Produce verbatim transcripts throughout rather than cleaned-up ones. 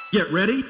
Get ready.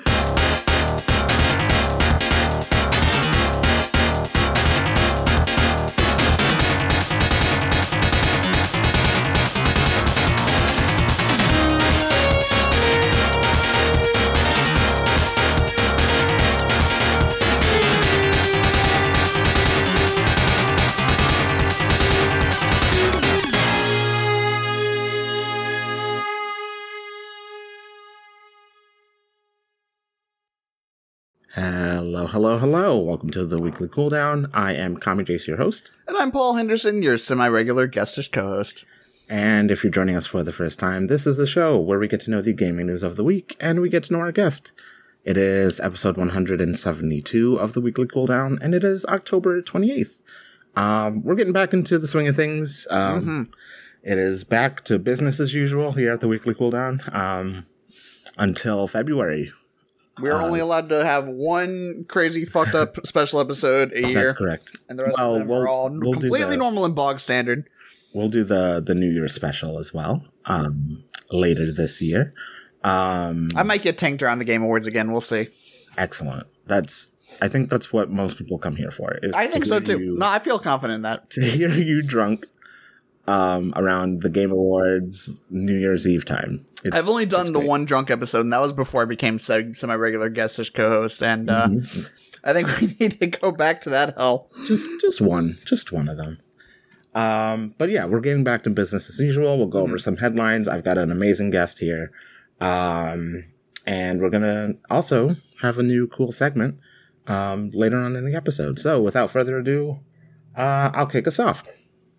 Hello, hello, hello. Welcome to the Weekly Cooldown. I am Kami Jace, your host. And I'm Paul Henderson, your semi-regular guestish co-host. And if you're joining us for the first time, this is the show where we get to know the gaming news of the week, and we get to know our guest. It is episode one hundred seventy-two of the Weekly Cooldown, and it is October twenty-eighth. Um, we're getting back into the swing of things. Um, mm-hmm. It is back to business as usual here at the Weekly Cooldown um, until February. We're um, only allowed to have one crazy fucked up special episode a year. That's correct. And the rest well, of them we'll, are all we'll completely the, normal and bog standard. We'll do the, the New Year's special as well um, later this year. Um, I might get tanked around the Game Awards again. We'll see. Excellent. That's I think that's what most people come here for. Is I think to so too. You, no, I feel confident in that. To hear you drunk um, around the Game Awards New Year's Eve time. It's, I've only done the great. one drunk episode, and that was before I became semi-regular guestish co-host, and uh, mm-hmm. I think we need to go back to that hell. Just just one. Just one of them. Um, but yeah, we're getting back to business as usual. We'll go mm-hmm. over some headlines. I've got an amazing guest here. Um, and we're going to also have a new cool segment um, later on in the episode. So without further ado, uh, I'll kick us off.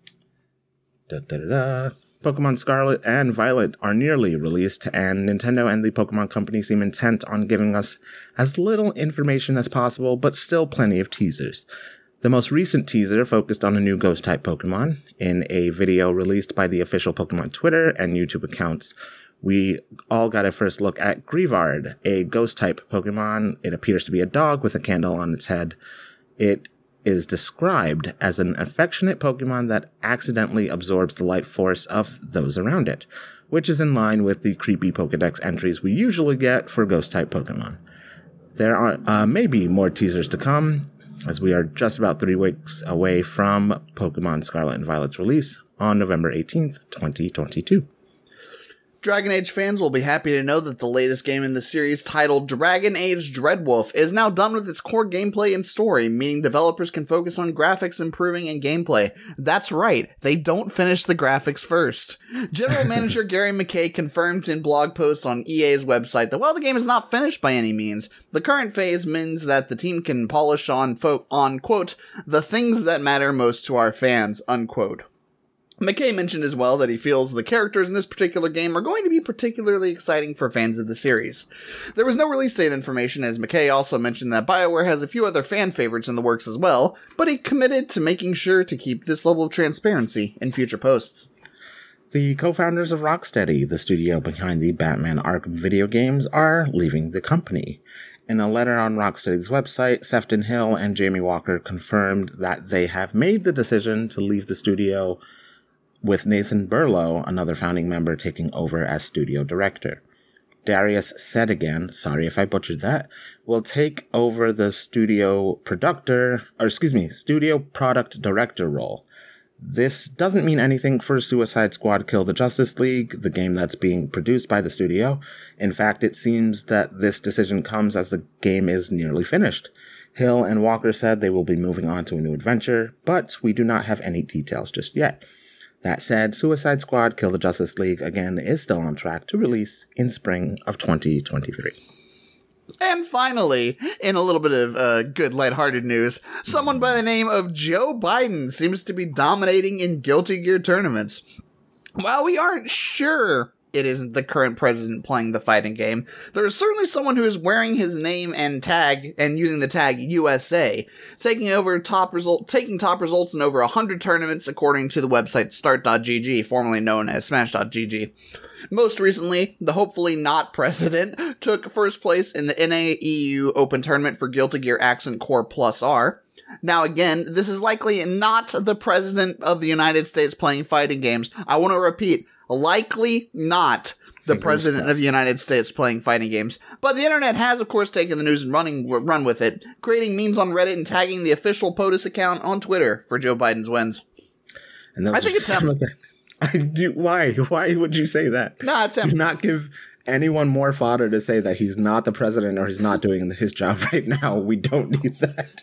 Da, da, da, da. Pokemon Scarlet and Violet are nearly released, and Nintendo and the Pokemon Company seem intent on giving us as little information as possible, but still plenty of teasers. The most recent teaser focused on a new Ghost-type Pokemon. In a video released by the official Pokemon Twitter and YouTube accounts, we all got a first look at Greavard, a Ghost-type Pokemon. It appears to be a dog with a candle on its head. It is described as an affectionate Pokemon that accidentally absorbs the life force of those around it, which is in line with the creepy Pokedex entries we usually get for Ghost-type Pokemon. There are uh, maybe more teasers to come, as we are just about three weeks away from Pokemon Scarlet and Violet's release on November eighteenth, twenty twenty-two. Dragon Age fans will be happy to know that the latest game in the series, titled Dragon Age Dreadwolf, is now done with its core gameplay and story, meaning developers can focus on graphics improving and gameplay. That's right, they don't finish the graphics first. General Manager Gary McKay confirmed in blog posts on E A's website that while the game is not finished by any means, the current phase means that the team can polish on, fo- on quote, the things that matter most to our fans, unquote. McKay mentioned as well that he feels the characters in this particular game are going to be particularly exciting for fans of the series. There was no release date information, as McKay also mentioned that BioWare has a few other fan favorites in the works as well, but he committed to making sure to keep this level of transparency in future posts. The co-founders of Rocksteady, the studio behind the Batman Arkham video games, are leaving the company. In a letter on Rocksteady's website, Sefton Hill and Jamie Walker confirmed that they have made the decision to leave the studio, with Nathan Burlow, another founding member, taking over as studio director. Darius Sedigan, sorry if I butchered that, will take over the studio productor, or excuse me, studio product director role. This doesn't mean anything for Suicide Squad Kill the Justice League, the game that's being produced by the studio. In fact, it seems that this decision comes as the game is nearly finished. Hill and Walker said they will be moving on to a new adventure, but we do not have any details just yet. That said, Suicide Squad Kill the Justice League, again, is still on track to release in spring of twenty twenty-three. And finally, in a little bit of uh, good lighthearted news, someone by the name of Joe Biden seems to be dominating in Guilty Gear tournaments. While we aren't sure it isn't the current president playing the fighting game, there is certainly someone who is wearing his name and tag and using the tag U S A, taking over top result, taking top results in over one hundred tournaments according to the website start dot g g, formerly known as smash dot g g. Most recently, the hopefully not president took first place in the N A E U Open Tournament for Guilty Gear Accent Core Plus R. Now again, this is likely not the president of the United States playing fighting games. I want to repeat, likely not the president of the United States playing fighting games. But the internet has, of course, taken the news and running run with it, creating memes on Reddit and tagging the official POTUS account on Twitter for Joe Biden's wins. And I think it's him. Of the, I do. Why? Why would you say that? No, it's him. Do not give anyone more fodder to say that he's not the president or he's not doing his job right now. We don't need that.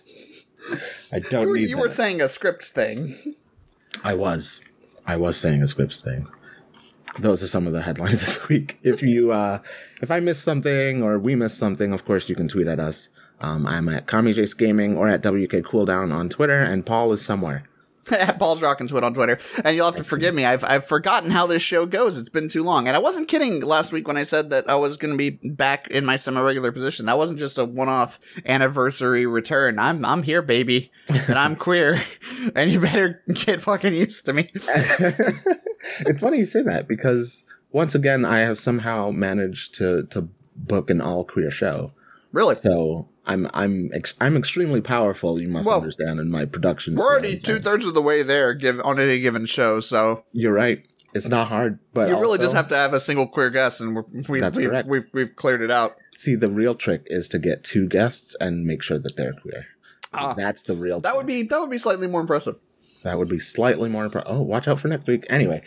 I don't you were, need You that. were saying a scripts thing. I was. I was saying a scripts thing. Those are some of the headlines this week. If you, uh, if I missed something or we missed something, of course you can tweet at us. Um, I'm at CommieJace Gaming or at W K Cooldown on Twitter, and Paul is somewhere. At Paul's Rockin' Twit on Twitter. And you'll have to forgive me. I've I've forgotten how this show goes. It's been too long. And I wasn't kidding last week when I said that I was going to be back in my semi-regular position. That wasn't just a one-off anniversary return. I'm I'm here, baby. And I'm queer. And you better get fucking used to me. It's funny you say that because once again, I have somehow managed to to book an all-queer show. Really? So I'm I'm ex- I'm extremely powerful. You must well, understand in my production. We're already two thirds of the way there, give on any given show. So you're right. It's not hard, but you really also, just have to have a single queer guest, and we're, we've that's we've, correct. We've, we've we've cleared it out. See, the real trick is to get two guests and make sure that they're queer. So uh, that's the real. That trick. would be that would be slightly more impressive. That would be slightly more. Impro- oh, watch out for next week. Anyway,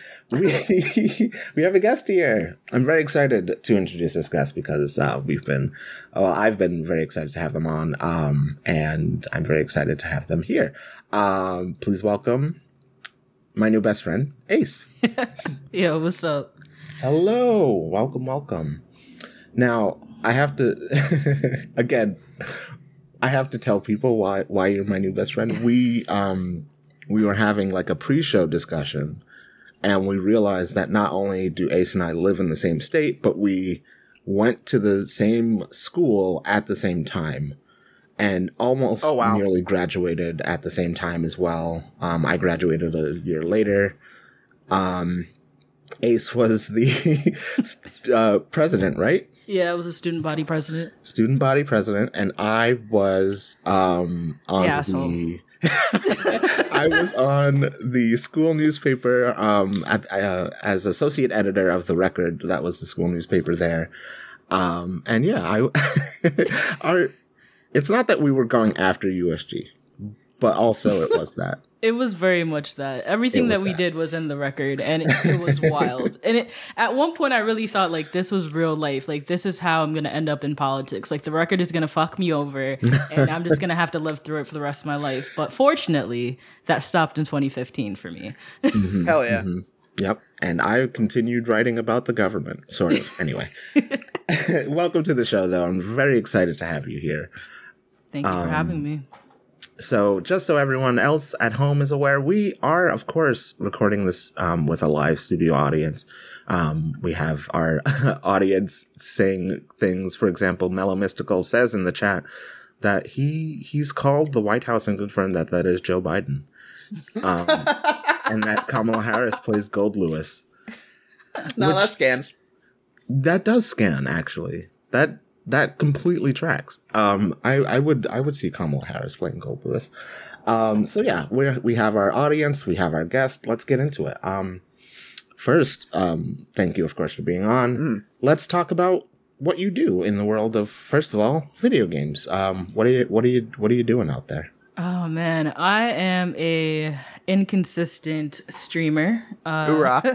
we we have a guest here. I'm very excited to introduce this guest because uh, we've been, well, I've been very excited to have them on, um, and I'm very excited to have them here. Um, please welcome my new best friend, Ace. Yo, what's up? Hello, welcome, welcome. Now, I have to again. I have to tell people why why you're my new best friend. We um. We were having like a pre-show discussion, and we realized that not only do Ace and I live in the same state, but we went to the same school at the same time and almost oh, wow. nearly graduated at the same time as well. Um, I graduated a year later. Um, Ace was the uh, president, right? Yeah, I was a student body president. Student body president, and I was um, on yeah, the... I was on the school newspaper um, at, uh, as associate editor of The Record. That was the school newspaper there. Um, and yeah, I, our, it's not that we were going after U S G, but also it was that. It was very much that. Everything that we that. did was in The Record, and it, it was wild. And it, at one point, I really thought, like, this was real life. Like, this is how I'm going to end up in politics. Like, The Record is going to fuck me over, and I'm just going to have to live through it for the rest of my life. But fortunately, that stopped in twenty fifteen for me. Mm-hmm, Hell yeah. Mm-hmm. Yep. And I continued writing about the government, sort of. Anyway. Welcome to the show, though. I'm very excited to have you here. Thank you um, for having me. So just so everyone else at home is aware, we are, of course, recording this um, with a live studio audience. Um, we have our audience saying things. For example, Mellow Mystical says in the chat that he he's called the White House and confirmed that that is Joe Biden. Um, and that Kamala Harris plays Gold Lewis. No, that scans. That does scan, actually. That... That completely tracks. Um, I, I would I would see Kamala Harris playing Gold Lewis. Um, so yeah, we we have our audience, we have our guest. Let's get into it. Um, first, um, thank you, of course, for being on. Mm. Let's talk about what you do in the world of, first of all, video games. Um, what are you what are you what are you doing out there? Oh man, I am a inconsistent streamer. Uh, Hoorah!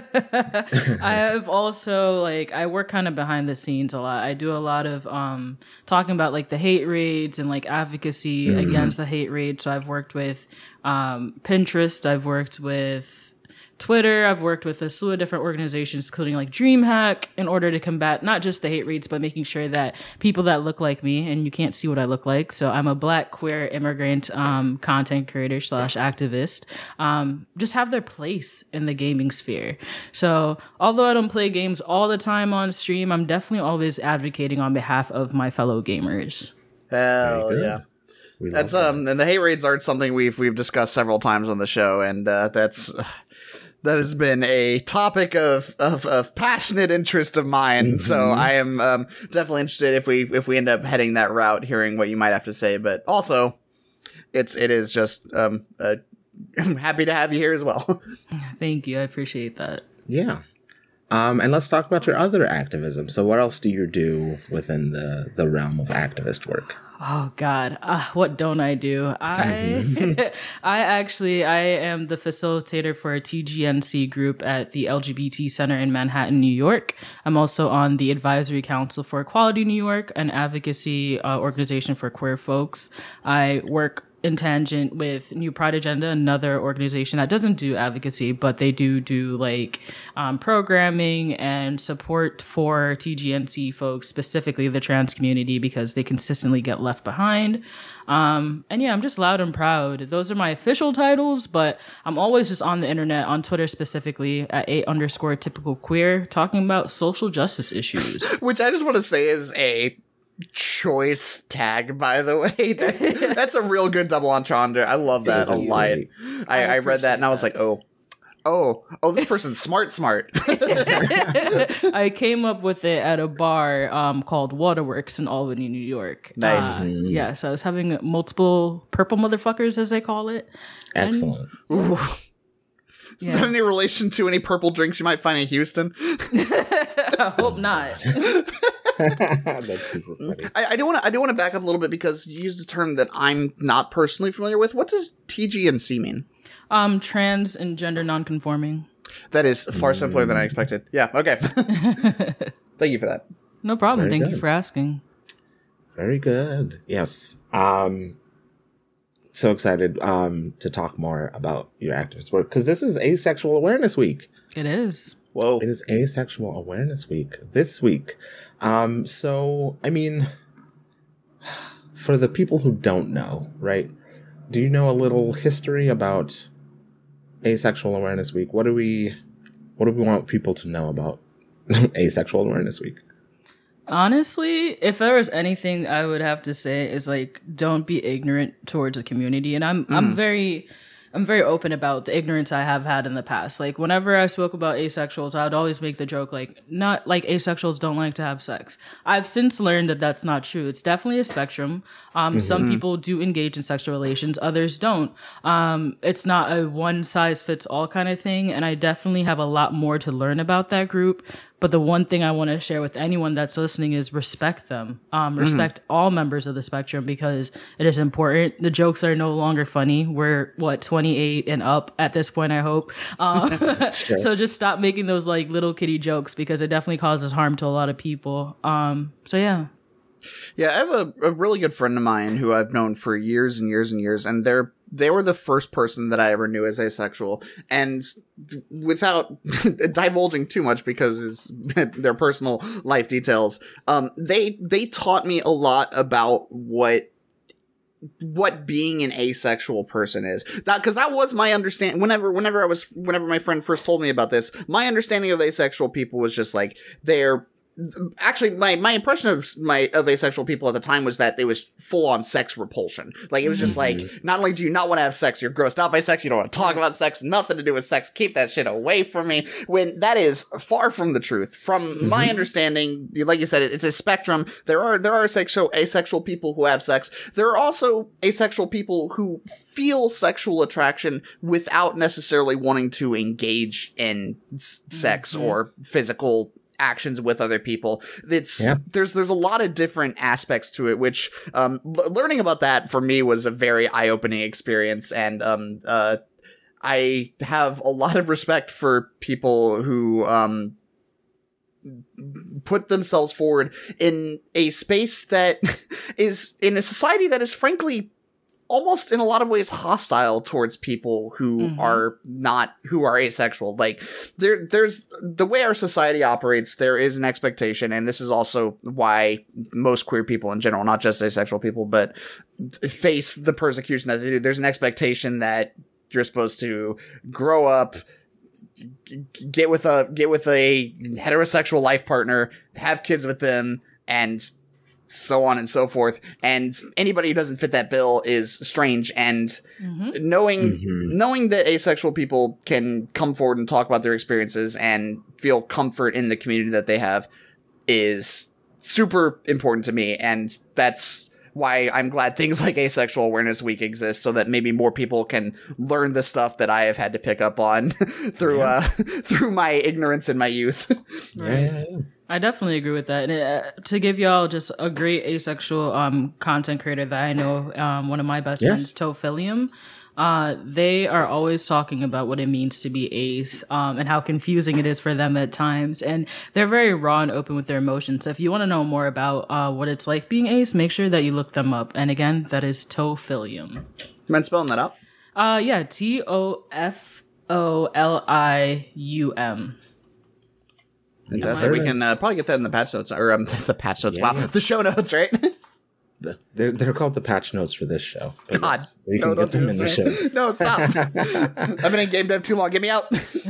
I have also like I work kind of behind the scenes a lot. I do a lot of um, talking about like the hate raids and like advocacy mm-hmm. against the hate raids. So I've worked with um, Pinterest. I've worked with Twitter. I've worked with a slew of different organizations, including like DreamHack, in order to combat not just the hate raids, but making sure that people that look like me, and you can't see what I look like. So I'm a Black queer immigrant um, content creator slash activist, um, just have their place in the gaming sphere. So although I don't play games all the time on stream, I'm definitely always advocating on behalf of my fellow gamers. Hell yeah. That's that. um, and the hate raids are something we've we've discussed several times on the show, and uh, that's. Uh, That has been a topic of, of, of passionate interest of mine, mm-hmm. so I am um, definitely interested if we if we end up heading that route, hearing what you might have to say. But also, it's it is just um, uh, I'm happy to have you here as well. Thank you, I appreciate that. Yeah. Um, and let's talk about your other activism. So what else do you do within the, the realm of activist work? Oh God, uh, what don't I do? I I actually I am the facilitator for a T G N C group at the L G B T Center in Manhattan, New York. I'm also on the Advisory Council for Equality New York, an advocacy uh, organization for queer folks. I work in tangent with New Pride Agenda, another organization that doesn't do advocacy, but they do do like um, programming and support for T G N C folks, specifically the trans community, because they consistently get left behind. Um, and yeah, I'm just loud and proud. Those are my official titles, but I'm always just on the internet, on Twitter specifically, at a underscore typical queer, talking about social justice issues. Which I just want to say is a choice tag, by the way. That's, that's a real good double entendre. I love that a lot. I, I, I read that and I was like, oh, oh, oh, this person's smart, smart. I came up with it at a bar um, called Waterworks in Albany, New York. Nice. Uh, yeah, so I was having multiple purple motherfuckers, as they call it. Excellent. Ooh. Yeah. Is that any relation to any purple drinks you might find in Houston? I hope not. That's super funny. I, I do want to. I do want to back up a little bit because you used a term that I'm not personally familiar with. What does T G N C mean? Um, trans and gender nonconforming. That is far simpler than I expected. Yeah. Okay. Thank you for that. No problem. Very Thank good. you for asking. Very good. Yes. Um, so excited um, to talk more about your activist work because this is Asexual Awareness Week. It is. Whoa. It is Asexual Awareness Week this week. Um, so, I mean, for the people who don't know, right? Do you know a little history about Asexual Awareness Week? What do we, what do we want people to know about Asexual Awareness Week? Honestly, if there was anything I would have to say is like, don't be ignorant towards the community. And I'm, mm. I'm very, I'm very open about the ignorance I have had in the past. Like whenever I spoke about asexuals, I would always make the joke, like, not like asexuals don't like to have sex. I've since learned that that's not true. It's definitely a spectrum. Um, mm-hmm. Some people do engage in sexual relations, others don't. Um, it's not a one size fits all kind of thing. And I definitely have a lot more to learn about that group. But the one thing I want to share with anyone that's listening is respect them. Um, respect mm-hmm. all members of the spectrum because it is important. The jokes are no longer funny. We're, what, twenty-eight and up at this point, I hope. Um, sure. So just stop making those like little kitty jokes because it definitely causes harm to a lot of people. Um, so yeah. Yeah, I have a, a really good friend of mine who I've known for years and years and years, and they're they were the first person that I ever knew as asexual. And without divulging too much because it's their personal life details, um, they they taught me a lot about what what being an asexual person is. That because that was my understanding. Whenever whenever I was whenever my friend first told me about this, my understanding of asexual people was just like they're. Actually, my, my impression of my of asexual people at the time was that it was full on sex repulsion. Like it was just mm-hmm. like, not only do you not want to have sex, you're grossed out by sex. You don't want to talk about sex. Nothing to do with sex. Keep that shit away from me. When that is far from the truth. From mm-hmm. my understanding, like you said, it's a spectrum. There are there are sexual asexual people who have sex. There are also asexual people who feel sexual attraction without necessarily wanting to engage in s- sex mm-hmm. or physical actions with other people. It's yeah. there's there's a lot of different aspects to it, which um l- learning about that for me was a very eye-opening experience, and um uh I have a lot of respect for people who um put themselves forward in a space that is in a society that is frankly almost in a lot of ways hostile towards people who mm-hmm. are not, who are asexual. Like there, there's the way our society operates, there is an expectation. And this is also why most queer people in general, not just asexual people, but face the persecution that they do. There's an expectation that you're supposed to grow up, get with a, get with a heterosexual life partner, have kids with them, and so on and so forth. And anybody who doesn't fit that bill is strange. And mm-hmm. knowing mm-hmm. knowing that asexual people can come forward and talk about their experiences and feel comfort in the community that they have is super important to me. And that's why I'm glad things like Asexual Awareness Week exist, so that maybe more people can learn the stuff that I have had to pick up on through yeah. uh, through my ignorance in my youth. Right. Yeah, yeah, yeah. I definitely agree with that. And uh, to give y'all just a great asexual um, content creator that I know, um, one of my best yes. friends, Tophilium, uh, they are always talking about what it means to be ace um, and how confusing it is for them at times. And they're very raw and open with their emotions. So if you want to know more about uh, what it's like being ace, make sure that you look them up. And again, that is Tophilium. You mind spelling that out? Uh, yeah, T O F O L I U M. Fantastic. We can uh, probably get that in the patch notes, or um, the patch notes. Yeah, wow, yeah. The show notes, right? the, they're they're called the patch notes for this show. God, yes, we no, can get them in the show. No, stop! I've been in game dev too long. Get me out.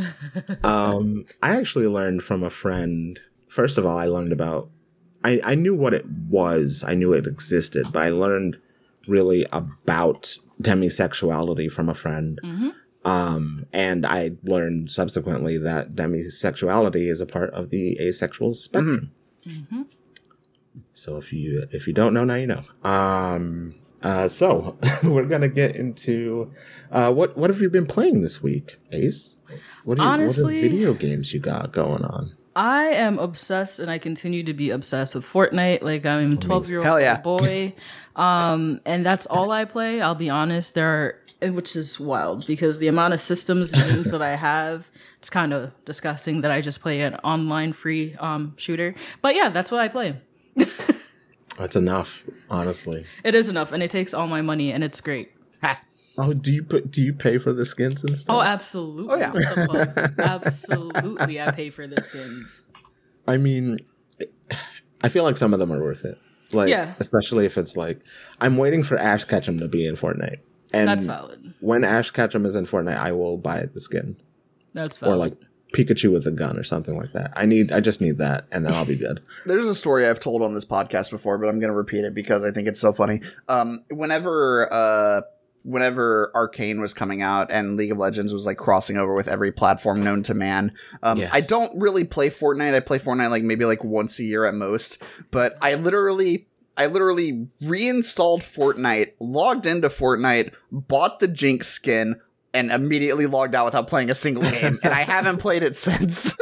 um, I actually learned from a friend. First of all, I learned about. I I knew what it was. I knew it existed, but I learned really about demisexuality from a friend. Mm-hmm. Um, and I learned subsequently that demisexuality is a part of the asexual spectrum. Mm-hmm. So if you if you don't know, now you know. Um, uh, so we're gonna get into uh, what what have you been playing this week, Ace? What, are you, Honestly, what are video games you got going on? I am obsessed, and I continue to be obsessed with Fortnite. Like, I'm a twelve-year-old yeah. boy, um, and that's all I play. I'll be honest. There are. Which is wild because the amount of systems and games that I have, it's kind of disgusting that I just play an online free um, shooter. But yeah, that's what I play. That's enough, honestly. It is enough, and it takes all my money, and it's great. Oh, do you put? Do you pay for the skins and stuff? Oh, absolutely. Oh, yeah. What the fuck? Absolutely, I pay for the skins. I mean, I feel like some of them are worth it. Like, yeah. Especially if it's like, I'm waiting for Ash Ketchum to be in Fortnite. And that's valid. When Ash Ketchum is in Fortnite, I will buy the skin. That's valid. Or like Pikachu with a gun or something like that. I need. I just need that, and then I'll be good. There's a story I've told on this podcast before, but I'm going to repeat it because I think it's so funny. Um, whenever, uh, whenever Arcane was coming out and League of Legends was like crossing over with every platform known to man, um, yes. I don't really play Fortnite. I play Fortnite like maybe like once a year at most, but I literally. I literally reinstalled Fortnite, logged into Fortnite, bought the Jinx skin, and immediately logged out without playing a single game. And I haven't played it since.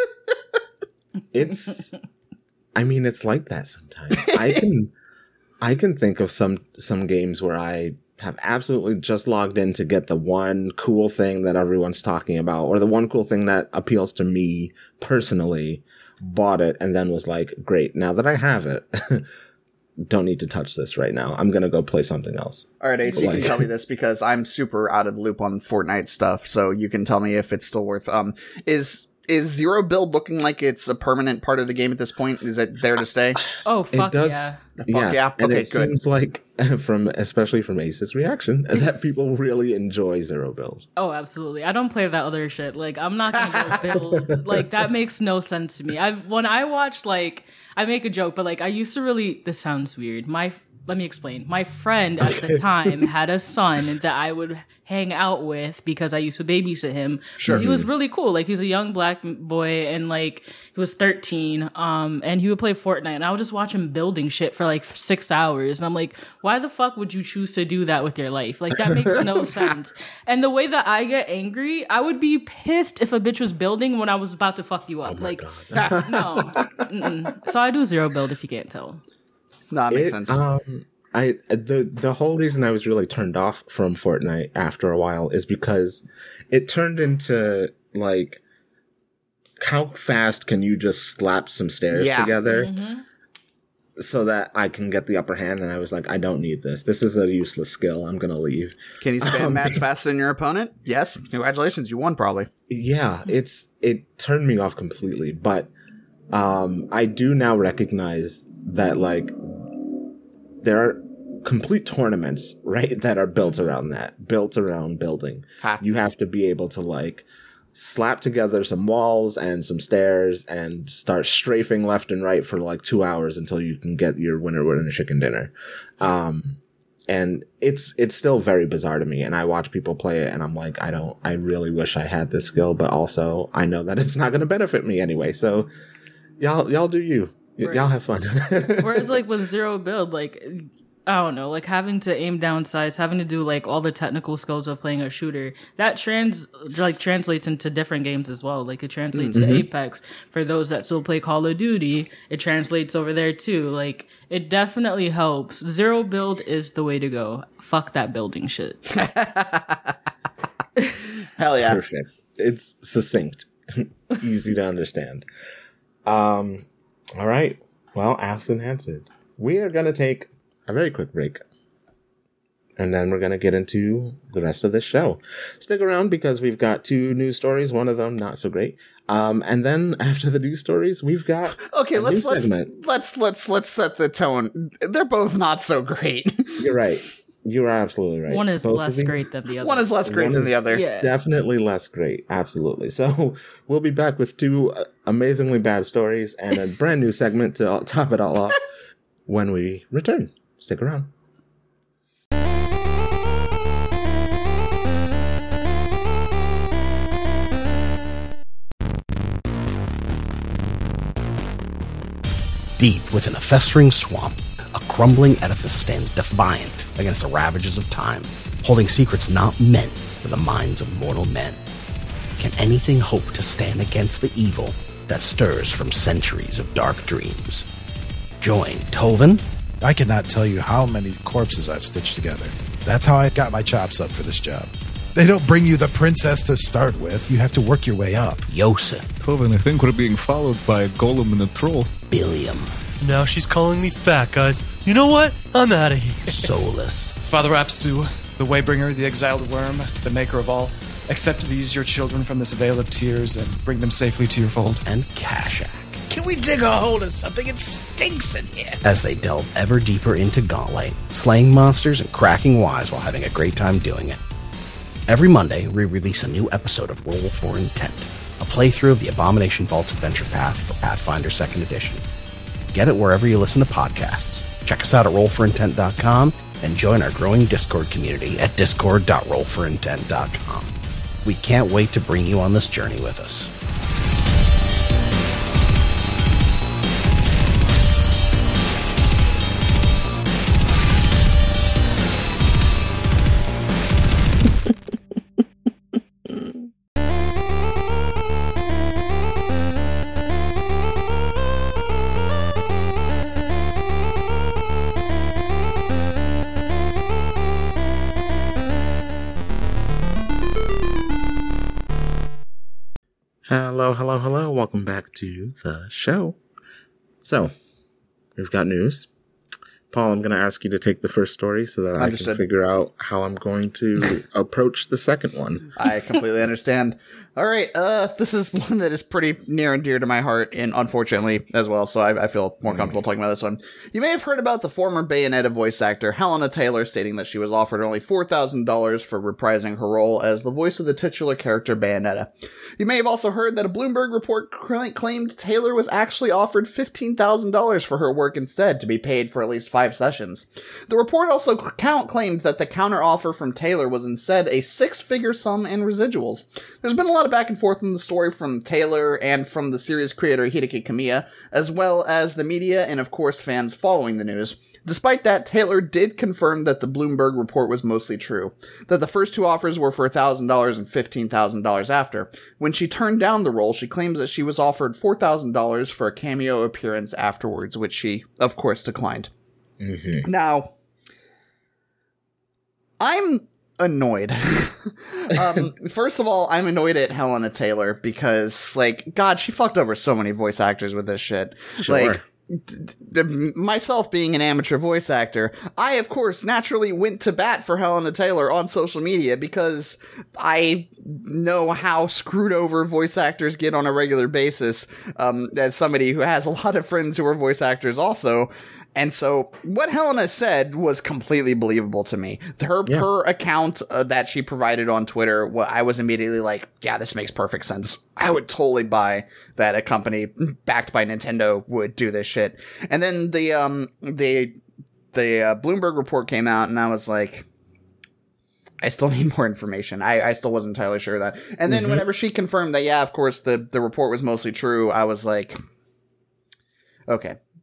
It's, I mean, it's like that sometimes. I can, I can think of some some games where I have absolutely just logged in to get the one cool thing that everyone's talking about, or the one cool thing that appeals to me personally, bought it, and then was like, great, now that I have it. Don't need to touch this right now. I'm gonna go play something else. All right, A C, like, you can tell me this because I'm super out of the loop on Fortnite stuff. So you can tell me if it's still worth. Um, is is Zero Build looking like it's a permanent part of the game at this point? Is it there to stay? Oh fuck it does, yeah! Fuck yeah, yeah! And okay, it good. Seems like from especially from Ace's reaction that people really enjoy Zero Build. Oh, absolutely. I don't play that other shit. Like I'm not gonna go build. Like that makes no sense to me. I've when I watched like. I make a joke, but like I used to really, this sounds weird. My, let me explain. My friend at the time had a son that I would hang out with because I used to babysit him. Sure. He was really cool. Like, he was a young black boy and like, he was thirteen. Um, and he would play Fortnite and I would just watch him building shit for like six hours. And I'm like, why the fuck would you choose to do that with your life? Like, that makes no sense. And the way that I get angry, I would be pissed if a bitch was building when I was about to fuck you up. Oh like, no. Mm-mm. So I do Zero Build if you can't tell. No, that makes it, sense. Um, I the the whole reason I was really turned off from Fortnite after a while is because it turned into like, how fast can you just slap some stairs yeah. together mm-hmm. so that I can get the upper hand? And I was like, I don't need this. This is a useless skill. I'm gonna leave. Can you spam um, mats faster than your opponent? Yes. Congratulations, you won probably. Yeah, it's it turned me off completely. But um, I do now recognize that like there are complete tournaments, right, that are built around that, built around building. Ha. You have to be able to like slap together some walls and some stairs and start strafing left and right for like two hours until you can get your winner winner chicken dinner. Um, and it's it's still very bizarre to me. And I watch people play it and I'm like, I don't, I really wish I had this skill, but also I know that it's not going to benefit me anyway. So y'all, y'all do you. Y- right. Y'all have fun. Whereas like with Zero Build, like I don't know, like having to aim down sights, having to do like all the technical skills of playing a shooter, that trans like translates into different games as well. Like it translates mm-hmm. to Apex. For those that still play Call of Duty, it translates over there too. Like it definitely helps. Zero build is the way to go. Fuck that building shit. Hell yeah. Perfect. It's succinct. Easy to understand. Um, all right. Well, asked and answered. We are going to take a very quick break. And then we're going to get into the rest of this show. Stick around because we've got two news stories. One of them not so great. Um, and then after the news stories, we've got okay. Let's let's, let's let's let's set the tone. They're both not so great. You're right. You are absolutely right. One is both less great than the other. One is less great One than the other. Yeah. Definitely less great. Absolutely. So we'll be back with two amazingly bad stories and a brand new segment to top it all off when we return. Stick around. Deep within a festering swamp, a crumbling edifice stands defiant against the ravages of time, holding secrets not meant for the minds of mortal men. Can anything hope to stand against the evil that stirs from centuries of dark dreams? Join Tovin. I cannot tell you how many corpses I've stitched together. That's how I got my chops up for this job. They don't bring you the princess to start with. You have to work your way up. Yosef. Tovin, I think we're being followed by a golem and a troll. Billiam. Now she's calling me fat, guys. You know what? I'm out of here. Solus. Father Apsu, the Waybringer, the exiled worm, the maker of all, accept these your children from this vale of tears and bring them safely to your fold. And Kashak. Can we dig a hold of something? It stinks in here. As they delve ever deeper into Gauntlet, slaying monsters and cracking wise while having a great time doing it. Every Monday, we release a new episode of Roll for Intent, a playthrough of the Abomination Vault's adventure path for Pathfinder second Edition. Get it wherever you listen to podcasts. Check us out at roll for intent dot com and join our growing Discord community at discord dot roll for intent dot com. We can't wait to bring you on this journey with us. Hello, hello, hello. Welcome back to the show. So, we've got news. Paul, I'm going to ask you to take the first story so that Understood. I can figure out how I'm going to approach the second one. I completely understand. All right, uh, this is one that is pretty near and dear to my heart, and unfortunately as well, so I, I feel more comfortable mm. talking about this one. You may have heard about the former Bayonetta voice actor Helena Taylor stating that she was offered only four thousand dollars for reprising her role as the voice of the titular character Bayonetta. You may have also heard that a Bloomberg report claimed Taylor was actually offered fifteen thousand dollars for her work instead, to be paid for at least five sessions. The report also count claimed that the counteroffer from Taylor was instead a six-figure sum in residuals. There's been a lot of back and forth in the story from Taylor and from the series creator Hideki Kamiya, as well as the media and of course fans following the news. Despite that, Taylor did confirm that the Bloomberg report was mostly true, that the first two offers were for one thousand dollars and fifteen thousand dollars after. When she turned down the role, she claims that she was offered four thousand dollars for a cameo appearance afterwards, which she, of course, declined. Mm-hmm. Now, I'm annoyed. um, first of all, I'm annoyed at Helena Taylor because, like, God, she fucked over so many voice actors with this shit. Sure. Like, d- d- myself being an amateur voice actor, I, of course, naturally went to bat for Helena Taylor on social media because I know how screwed over voice actors get on a regular basis, um, as somebody who has a lot of friends who are voice actors also. And so what Helena said was completely believable to me. Her, yeah. her account uh, that she provided on Twitter, well, I was immediately like, yeah, this makes perfect sense. I would totally buy that a company backed by Nintendo would do this shit. And then the, um, the, the uh, Bloomberg report came out and I was like, I still need more information. I, I still wasn't entirely sure of that. And then mm-hmm. whenever she confirmed that, yeah, of course, the, the report was mostly true, I was like, okay.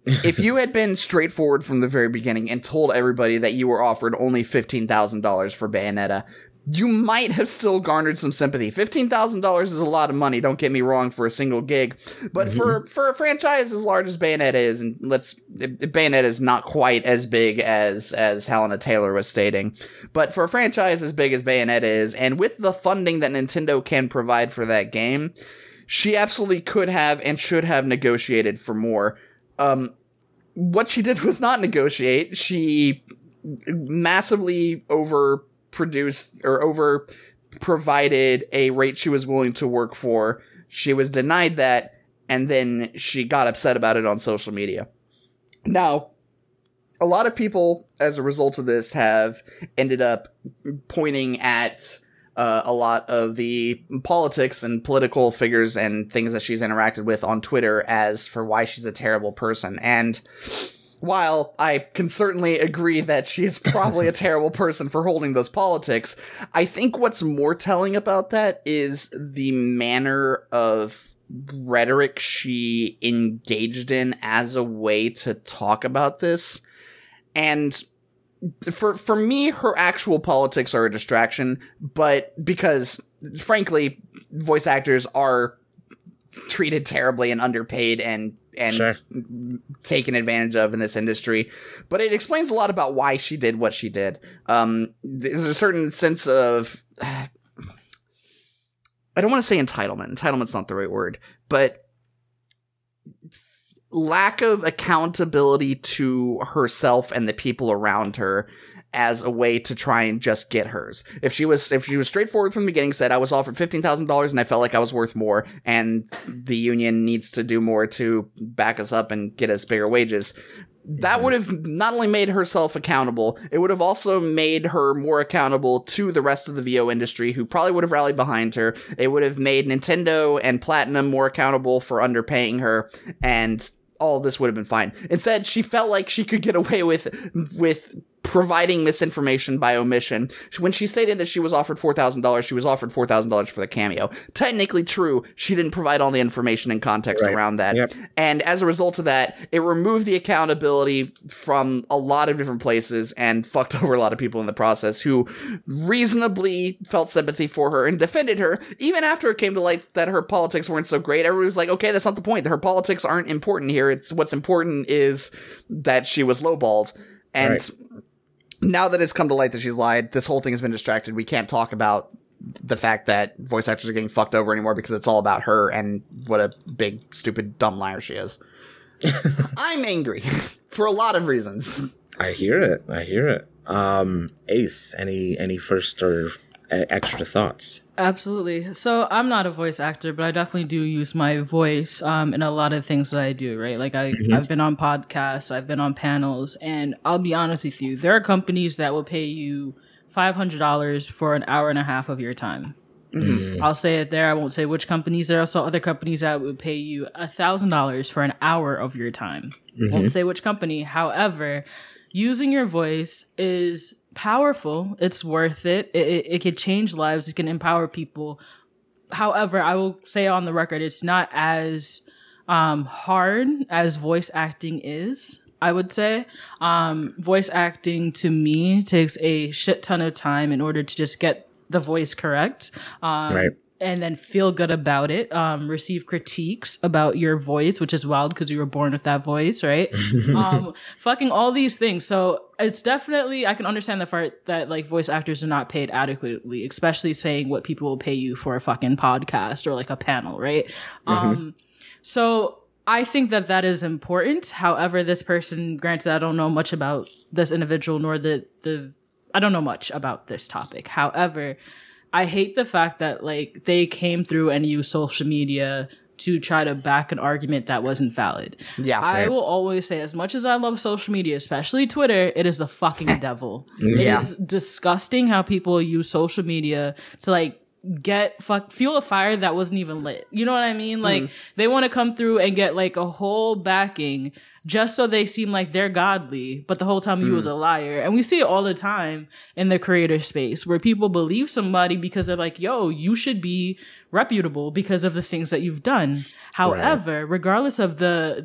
if you had been straightforward from the very beginning and told everybody that you were offered only fifteen thousand dollars for Bayonetta, you might have still garnered some sympathy. fifteen thousand dollars is a lot of money, don't get me wrong, for a single gig. But mm-hmm. for, for a franchise as large as Bayonetta is, and let's, Bayonetta is not quite as big as, as Helena Taylor was stating, but for a franchise as big as Bayonetta is, and with the funding that Nintendo can provide for that game, she absolutely could have and should have negotiated for more. Um, what she did was not negotiate. She massively over... produced or over provided a rate she was willing to work for. She was denied that, and then she got upset about it on social media. Now, a lot of people, as a result of this, have ended up pointing at uh, a lot of the politics and political figures and things that she's interacted with on Twitter as for why she's a terrible person. And while I can certainly agree that she is probably a terrible person for holding those politics, I think what's more telling about that is the manner of rhetoric she engaged in as a way to talk about this. And for for me, her actual politics are a distraction, but because, frankly, voice actors are treated terribly and underpaid and and sure. taken advantage of in this industry. But it explains a lot about why she did what she did. Um, there's a certain sense of, I don't want to say entitlement. Entitlement's not the right word, but lack of accountability to herself and the people around her as a way to try and just get hers. If she was, if she was straightforward from the beginning, said I was offered fifteen thousand dollars and I felt like I was worth more, and the union needs to do more to back us up and get us bigger wages, that would have not only made herself accountable, it would have also made her more accountable to the rest of the V O industry, who probably would have rallied behind her. It would have made Nintendo and Platinum more accountable for underpaying her, and all of this would have been fine. Instead, she felt like she could get away with with providing misinformation by omission. When she stated that she was offered four thousand dollars, she was offered four thousand dollars for the cameo. Technically true, she didn't provide all the information and context right. around that. Yep. And as a result of that, it removed the accountability from a lot of different places and fucked over a lot of people in the process who reasonably felt sympathy for her and defended her. Even after it came to light that her politics weren't so great, everybody was like, okay, that's not the point. Her politics aren't important here. It's what's important is that she was lowballed. And right. now that it's come to light that she's lied, this whole thing has been distracted. We can't talk about the fact that voice actors are getting fucked over anymore because it's all about her and what a big, stupid, dumb liar she is. I'm angry for a lot of reasons. I hear it. I hear it. Um, Ace, any any first or extra thoughts? Absolutely. So I'm not a voice actor, but I definitely do use my voice um, in a lot of things that I do, right? Like I, mm-hmm. I've been on podcasts, I've been on panels, and I'll be honest with you, there are companies that will pay you five hundred dollars for an hour and a half of your time. Mm-hmm. I'll say it there. I won't say which companies. There are also other companies that would pay you one thousand dollars for an hour of your time. Mm-hmm. Won't say which company. However, using your voice is powerful. It's worth it. It, it. it can change lives. It can empower people. However, I will say on the record, it's not as um, hard as voice acting is. I would say um, voice acting to me takes a shit ton of time in order to just get the voice correct. Um, right. And then feel good about it. Um, receive critiques about your voice, which is wild because you were born with that voice, right? um, fucking all these things. So it's definitely, I can understand the part that like voice actors are not paid adequately, especially saying what people will pay you for a fucking podcast or like a panel, right? Mm-hmm. Um, so I think that that is important. However, this person, granted, I don't know much about this individual nor the, the, I don't know much about this topic. However, I hate the fact that like they came through and used social media to try to back an argument that wasn't valid. Yeah, I right. will always say, as much as I love social media, especially Twitter, it is the fucking devil. Yeah. It is disgusting how people use social media to like get fuck fuel a fire that wasn't even lit. You know what I mean? Like mm. they want to come through and get like a whole backing just so they seem like they're godly, but the whole time mm. you was a liar. And we see it all the time in the creator space where people believe somebody because they're like, yo, you should be reputable because of the things that you've done. However, right. regardless of the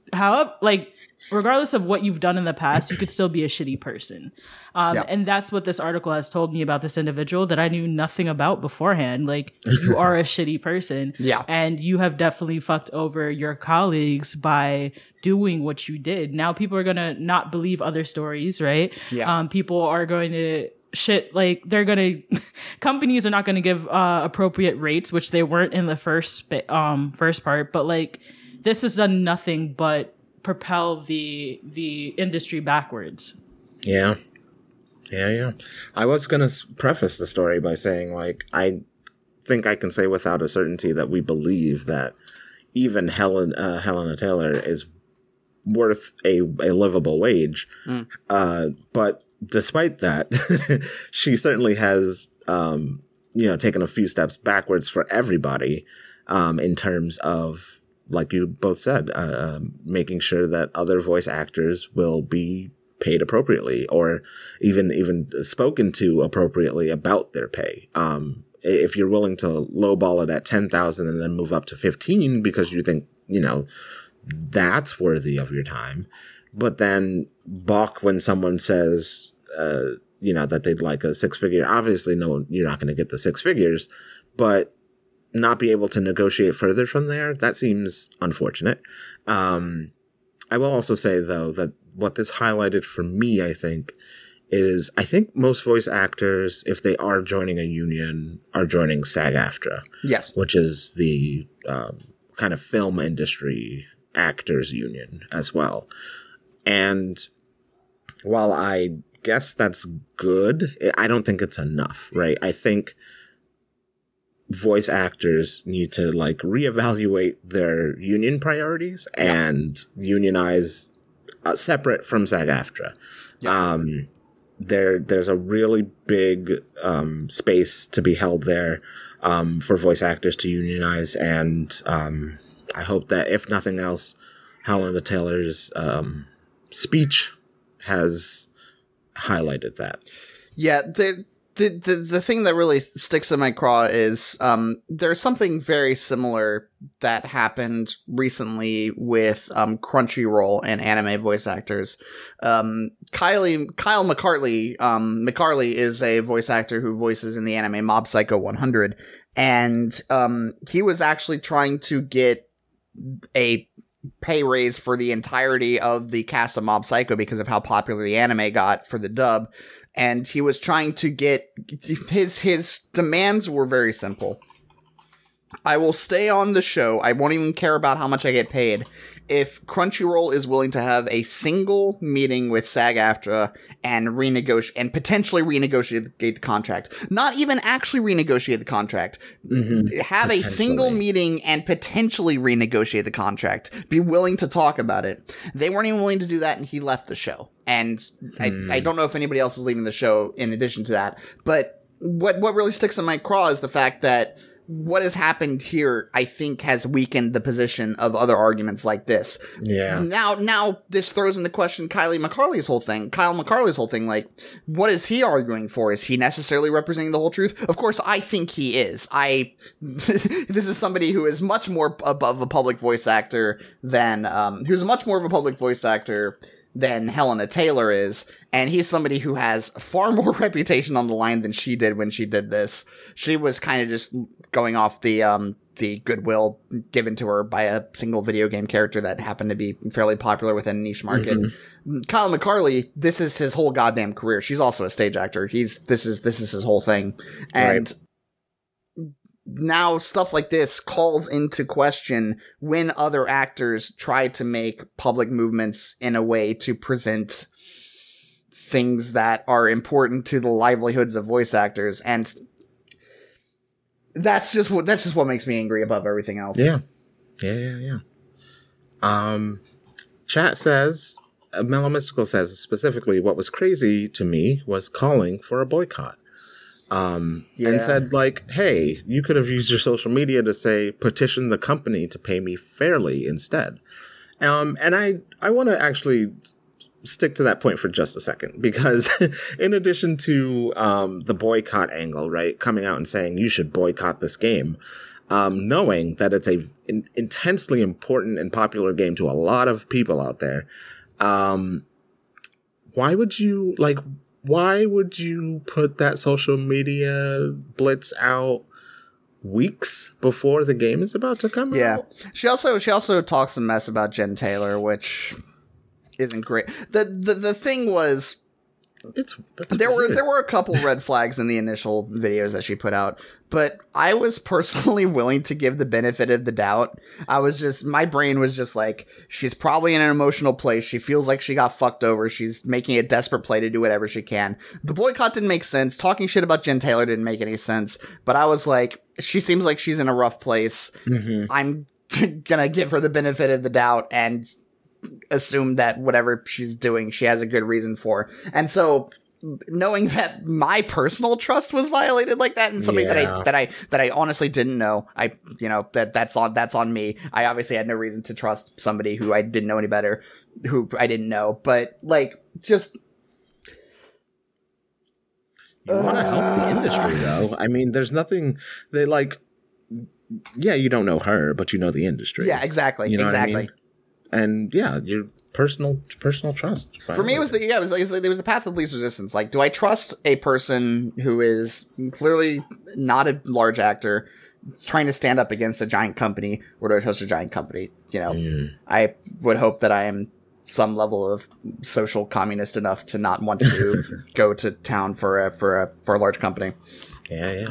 however, like, regardless of what you've done in the past, you could still be a shitty person. Um, yeah. And that's what this article has told me about this individual that I knew nothing about beforehand. Like, you are a shitty person. Yeah. And you have definitely fucked over your colleagues by doing what you did. Now people are going to not believe other stories, right? Yeah. Um, people are going to shit, like, they're going to, companies are not going to give uh, appropriate rates, which they weren't in the first, um, first part. But, like, this has done nothing but propel the the industry backwards. Yeah. Yeah, yeah. I was going to preface the story by saying, like, I think I can say without a certainty that we believe that even Helen, uh, Helena Taylor is worth a, a livable wage. Mm. Uh, but despite that, she certainly has, um, you know, taken a few steps backwards for everybody um, in terms of, like you both said, uh, making sure that other voice actors will be paid appropriately, or even even spoken to appropriately about their pay. Um, if you're willing to lowball it at ten thousand and then move up to fifteen because you think, you know, that's worthy of your time, but then balk when someone says, uh, you know, that they'd like a six figure. Obviously, no, you're not going to get the six figures, but not be able to negotiate further from there, that seems unfortunate. Um, I will also say, though, that what this highlighted for me, I think, is I think most voice actors, if they are joining a union, are joining SAG-AFTRA. Yes. Which is the um, kind of film industry actors union as well. And while I guess that's good, I don't think it's enough, right? I think voice actors need to, like, reevaluate their union priorities and unionize uh, separate from SAG-AFTRA. Yeah. Um, there, there's a really big um, space to be held there um, for voice actors to unionize, and um, I hope that, if nothing else, Helena Taylor's um, speech has highlighted that. Yeah, the The, the the thing that really sticks in my craw is um, there's something very similar that happened recently with um, Crunchyroll and anime voice actors. Um, Kylie, Kyle McCartley, um, McCarley is a voice actor who voices in the anime Mob Psycho one hundred, and um, he was actually trying to get a pay raise for the entirety of the cast of Mob Psycho because of how popular the anime got for the dub. And he was trying to get his his demands were very simple. I will stay on the show. I won't even care about how much I get paid if Crunchyroll is willing to have a single meeting with SAG-AFTRA and renegotiate and potentially renegotiate the contract. Not even actually renegotiate the contract. Mm-hmm. Have a single meeting and potentially renegotiate the contract. Be willing to talk about it. They weren't even willing to do that, and he left the show. And mm. I, I don't know if anybody else is leaving the show in addition to that. But what what really sticks in my craw is the fact that what has happened here, I think, has weakened the position of other arguments like this. Yeah. Now, now this throws into question Kylie McCarley's whole thing. Kyle McCarley's whole thing. Like, what is he arguing for? Is he necessarily representing the whole truth? Of course, I think he is. I. This is somebody who is much more above a public voice actor than um, who's much more of a public voice actor than Helena Taylor is, and he's somebody who has far more reputation on the line than she did when she did this. She was kind of just going off the um the goodwill given to her by a single video game character that happened to be fairly popular within a niche market. Mm-hmm. Kyle McCarley, this is his whole goddamn career. She's also a stage actor. He's this is this is his whole thing, and. Right. Now stuff like this calls into question when other actors try to make public movements in a way to present things that are important to the livelihoods of voice actors, and that's just what that's just what makes me angry above everything else. Yeah, yeah, yeah, yeah. Um, chat says, uh, Mellow Mystical says specifically, what was crazy to me was calling for a boycott. Um, yeah. And said, like, hey, you could have used your social media to say, petition the company to pay me fairly instead. Um, and I, I want to actually stick to that point for just a second, because in addition to um, the boycott angle, right, coming out and saying you should boycott this game, um, knowing that it's a in- intensely important and popular game to a lot of people out there. Um, why would you like? Why would you put that social media blitz out weeks before the game is about to come yeah. out? Yeah. She also she also talks some mess about Jen Taylor, which isn't great. The the the thing was it's that's there weird. were there were a couple red flags in the initial videos that she put out, but I was personally willing to give the benefit of the doubt. I was just my brain was just like, she's probably in an emotional place. She feels like she got fucked over. She's making a desperate play to do whatever she can. The boycott didn't make sense. Talking shit about Jen Taylor didn't make any sense. But I was like, she seems like she's in a rough place. Mm-hmm. I'm gonna give her the benefit of the doubt and assume that whatever she's doing, she has a good reason for. And so knowing that my personal trust was violated like that and something yeah. that I that I that I honestly didn't know, I you know, that that's on that's on me. I obviously had no reason to trust somebody who I didn't know any better, who I didn't know. But like just you want to uh, help the industry though. I mean, there's nothing they like yeah, you don't know her, but you know the industry. Yeah, exactly. You know exactly. what I mean? And yeah, your personal personal trust. For me, it was the yeah, it was, it was, it was the path of least resistance. Like, do I trust a person who is clearly not a large actor trying to stand up against a giant company, or do I trust a giant company? You know, mm. I would hope that I am some level of social communist enough to not want to go to town for a for a for a large company. Yeah, yeah.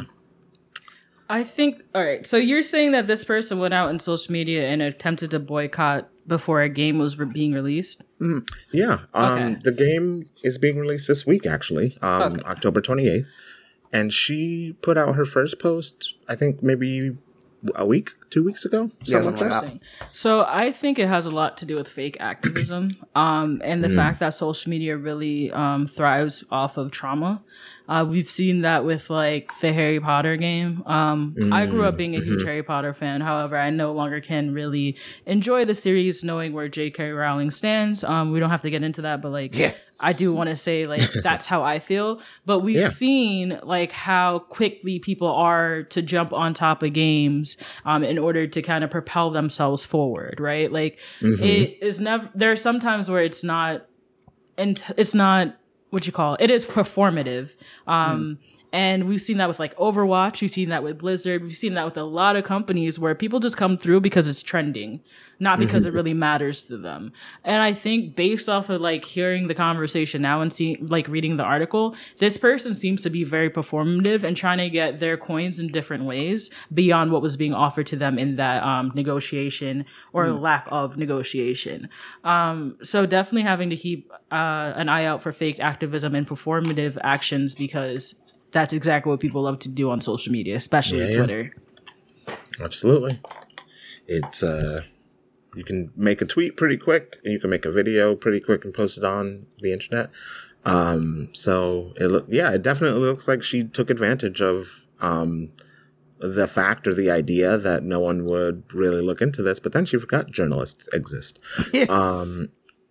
I think, all right, so you're saying that this person went out in social media and attempted to boycott before a game was re- being released? Mm-hmm. Yeah. Um, okay. The game is being released this week, actually, um, okay. October twenty-eighth. And she put out her first post, I think maybe a week, two weeks ago. Yeah, like that. So I think it has a lot to do with fake activism um, and the mm. fact that social media really um, thrives off of trauma. Uh, we've seen that with like the Harry Potter game. Um, mm, I grew up being a huge mm-hmm. Harry Potter fan. However, I no longer can really enjoy the series knowing where J K Rowling stands. Um, we don't have to get into that, but like, yeah. I do want to say like, that's how I feel. But we've yeah. seen like how quickly people are to jump on top of games um, in order to kind of propel themselves forward, right? Like mm-hmm. it is never, there are some times where it's not, and it's not, what you call it, it is performative. Um, mm. And we've seen that with like Overwatch. We've seen that with Blizzard. We've seen that with a lot of companies where people just come through because it's trending, not because mm-hmm. it really matters to them. And I think based off of like hearing the conversation now and seeing, like reading the article, this person seems to be very performative and trying to get their coins in different ways beyond what was being offered to them in that um, negotiation or mm. lack of negotiation. Um, so definitely having to keep uh, an eye out for fake activism and performative actions, because that's exactly what people love to do on social media, especially yeah, Twitter. Yeah. Absolutely. It's, uh, you can make a tweet pretty quick, and you can make a video pretty quick and post it on the internet. Um, so it look, yeah, it definitely looks like she took advantage of, um, the fact or the idea that no one would really look into this, but then she forgot journalists exist. um,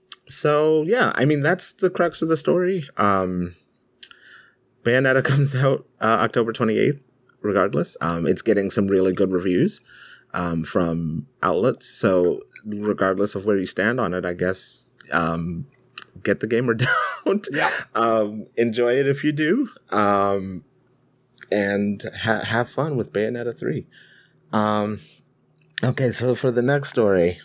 so yeah, I mean, that's the crux of the story. Um, Bayonetta comes out uh, October twenty-eighth, regardless. Um, it's getting some really good reviews um, from outlets. So regardless of where you stand on it, I guess um, get the game or don't. Yeah. Um, enjoy it if you do. Um, and ha- have fun with Bayonetta three. Um, okay, so for the next story,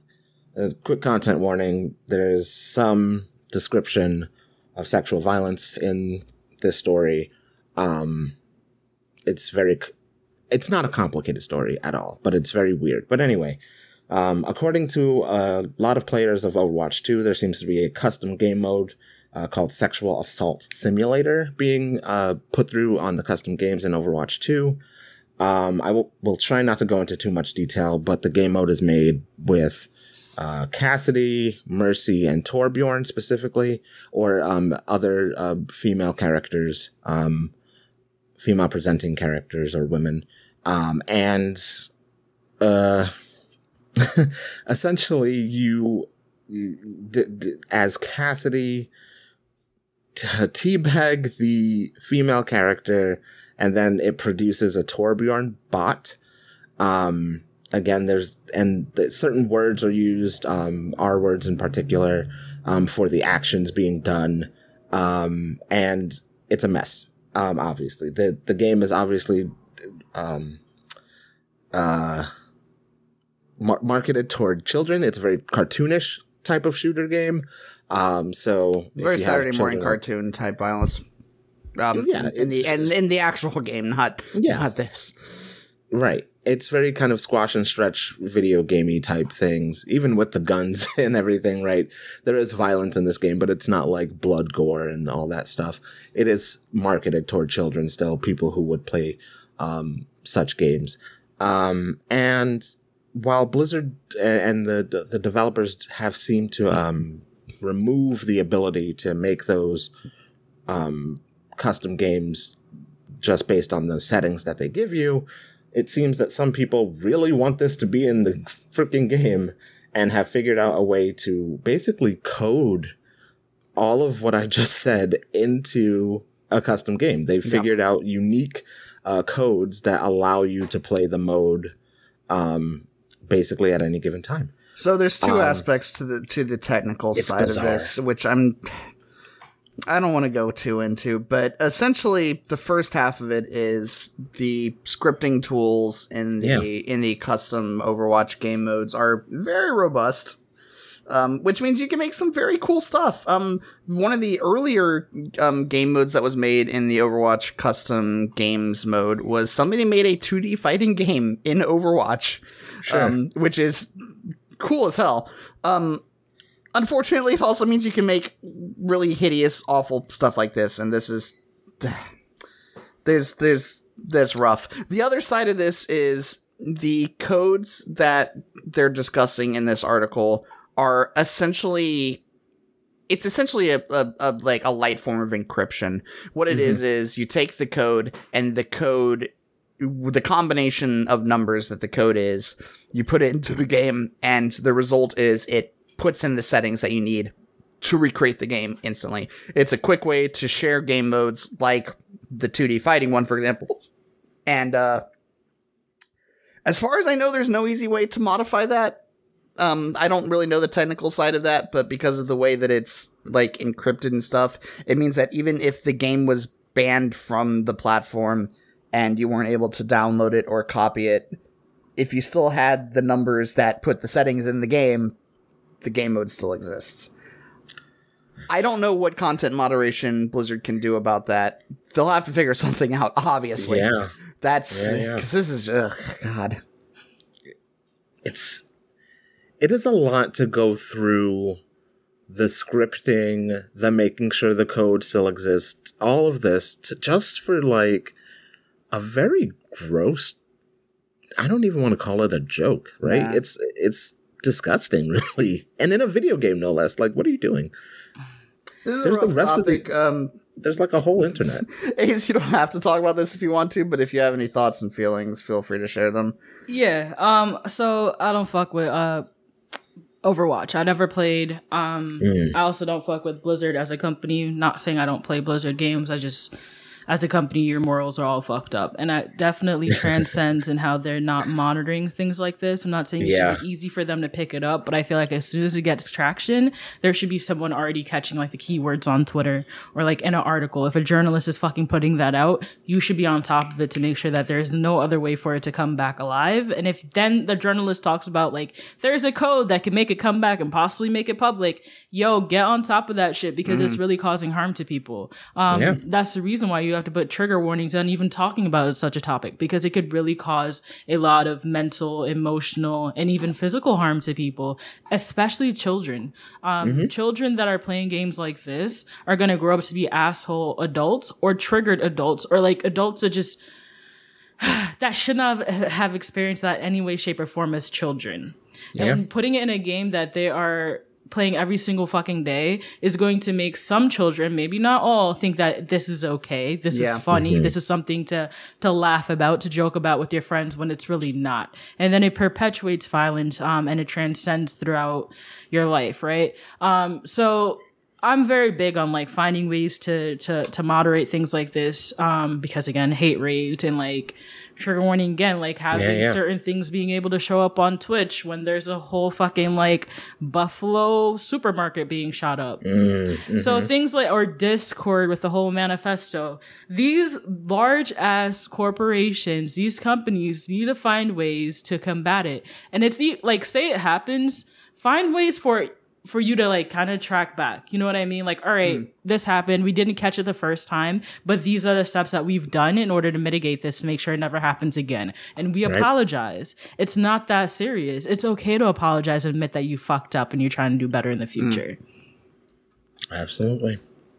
a quick content warning. There is some description of sexual violence in this story. Um, it's very, it's not a complicated story at all, but it's very weird. But anyway, um, according to a lot of players of Overwatch two, there seems to be a custom game mode uh, called Sexual Assault Simulator being uh, put through on the custom games in Overwatch two. Um, I will, will try not to go into too much detail, but the game mode is made with Uh, Cassidy, Mercy, and Torbjorn specifically, or um, other uh, female characters, um, female presenting characters or women. Um, and uh, essentially, you, d- d- as Cassidy, t- teabag the female character, and then it produces a Torbjorn bot. Um, again, there's and the, certain words are used, um, R words in particular, um, for the actions being done, um, and it's a mess. Um, obviously, the the game is obviously, um, uh, mar- marketed toward children. It's a very cartoonish type of shooter game. Um, so very Saturday morning cartoon type violence. Um, yeah, in the and in, in the actual game, not yeah. not this. Right. It's very kind of squash and stretch video gamey type things, even with the guns and everything, right? There is violence in this game, but it's not like blood, gore, and all that stuff. It is marketed toward children still, people who would play um, such games. Um, and while Blizzard and the the developers have seemed to um, remove the ability to make those um, custom games just based on the settings that they give you, it seems that some people really want this to be in the freaking game and have figured out a way to basically code all of what I just said into a custom game. They've figured yeah. out unique uh, codes that allow you to play the mode um, basically at any given time. So there's two um, aspects to the to the technical side bizarre. of this, which I'm I don't want to go too into, but essentially the first half of it is the scripting tools in the yeah. in the custom Overwatch game modes are very robust, um, which means you can make some very cool stuff. Um, one of the earlier um, game modes that was made in the Overwatch custom games mode was somebody made a two D fighting game in Overwatch, sure. um, which is cool as hell. Um, Unfortunately, it also means you can make really hideous, awful stuff like this, and this is there's there's that's rough. The other side of this is the codes that they're discussing in this article are essentially it's essentially a, a, a like a light form of encryption. What it mm-hmm. is is you take the code and the code. The combination of numbers that the code is, you put it into the game, and the result is it puts in the settings that you need to recreate the game instantly. It's a quick way to share game modes like the two D fighting one, for example. And uh, as far as I know, there's no easy way to modify that. Um, I don't really know the technical side of that, but because of the way that it's like encrypted and stuff, it means that even if the game was banned from the platform and you weren't able to download it or copy it, if you still had the numbers that put the settings in the game, the game mode still exists. I don't know what content moderation Blizzard can do about that. They'll have to figure something out, obviously. Yeah. That's, because yeah, yeah. this is, ugh, God. It's, it is a lot to go through the scripting, the making sure the code still exists, all of this, to, just for like a very gross, I don't even want to call it a joke, right? Yeah. It's, it's, disgusting, really, and in a video game, no less. Like, what are you doing? This is there's a rough the rest topic. Of the, um, there's like a whole internet. Ace, you don't have to talk about this if you want to, but if you have any thoughts and feelings, feel free to share them. Yeah. Um. So I don't fuck with uh Overwatch. I never played. Um. Mm. I also don't fuck with Blizzard as a company. Not saying I don't play Blizzard games. I just. As a company, your morals are all fucked up. And that definitely transcends in how they're not monitoring things like this. I'm not saying it yeah. should be easy for them to pick it up, but I feel like as soon as it gets traction, there should be someone already catching like the keywords on Twitter or like in an article. If a journalist is fucking putting that out, you should be on top of it to make sure that there's no other way for it to come back alive. And if then the journalist talks about like, there's a code that can make it come back and possibly make it public, yo, get on top of that shit because mm. it's really causing harm to people. Um, yeah. That's the reason why you have to put trigger warnings on even talking about such a topic, because it could really cause a lot of mental, emotional, and even physical harm to people, especially children. Um, mm-hmm. Children that are playing games like this are going to grow up to be asshole adults or triggered adults or like adults that just that should not have experienced that any way, shape, or form as children. Yeah. And putting it in a game that they are playing every single fucking day is going to make some children, maybe not all, think that this is okay. This yeah. is funny. Mm-hmm. This is something to, to laugh about, to joke about with your friends when it's really not. And then it perpetuates violence, um, and it transcends throughout your life, right? Um, so I'm very big on like finding ways to to to moderate things like this, um, because again, hate rage and like trigger warning again, like having Yeah, yeah. certain things being able to show up on Twitch when there's a whole fucking like Buffalo supermarket being shot up. Mm-hmm. So things like, or Discord with the whole manifesto. These large ass corporations, these companies need to find ways to combat it. And it's e- like, say it happens, find ways for for you to like kind of track back. You know what I mean? Like, all right, mm. this happened. We didn't catch it the first time, but these are the steps that we've done in order to mitigate this to make sure it never happens again. And we right. apologize. It's not that serious. It's okay to apologize and admit that you fucked up and you're trying to do better in the future. Mm. Absolutely.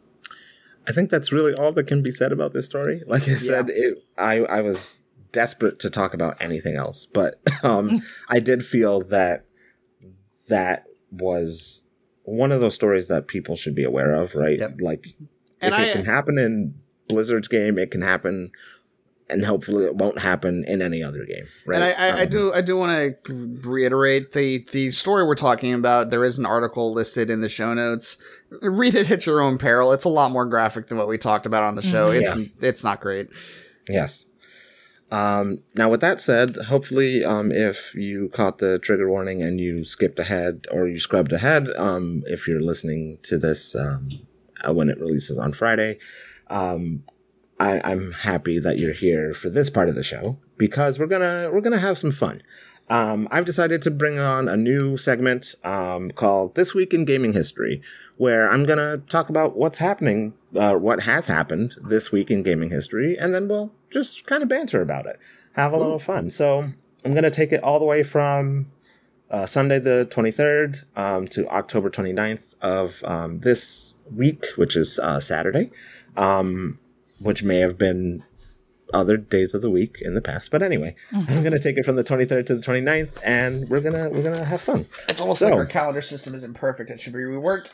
I think that's really all that can be said about this story. Like I said, yeah. it, I, I was desperate to talk about anything else, but um, I did feel that that was one of those stories that people should be aware of, right? Yep. Like, and if I, it can happen in Blizzard's game, it can happen, and hopefully it won't happen in any other game, right? And I, I, um, I do, I do want to reiterate the the story we're talking about. There is an article listed in the show notes. Read it at your own peril. It's a lot more graphic than what we talked about on the show. It's yeah. it's not great. Yes. Um, now, with that said, hopefully, um, if you caught the trigger warning and you skipped ahead or you scrubbed ahead, um, if you're listening to this um, when it releases on Friday, um, I, I'm happy that you're here for this part of the show because we're gonna we're gonna have some fun. Um, I've decided to bring on a new segment um, called This Week in Gaming History, where I'm gonna talk about what's happening, uh, what has happened this week in gaming history, and then we'll just kind of banter about it, have a little fun. So I'm going to take it all the way from uh, Sunday the twenty-third um, to October twenty-ninth of um, this week, which is uh, Saturday, um, which may have been other days of the week in the past. But anyway, mm-hmm. I'm going to take it from the twenty-third to the twenty-ninth, and we're going to we're gonna have fun. It's almost so, like our calendar system isn't perfect. It should be reworked.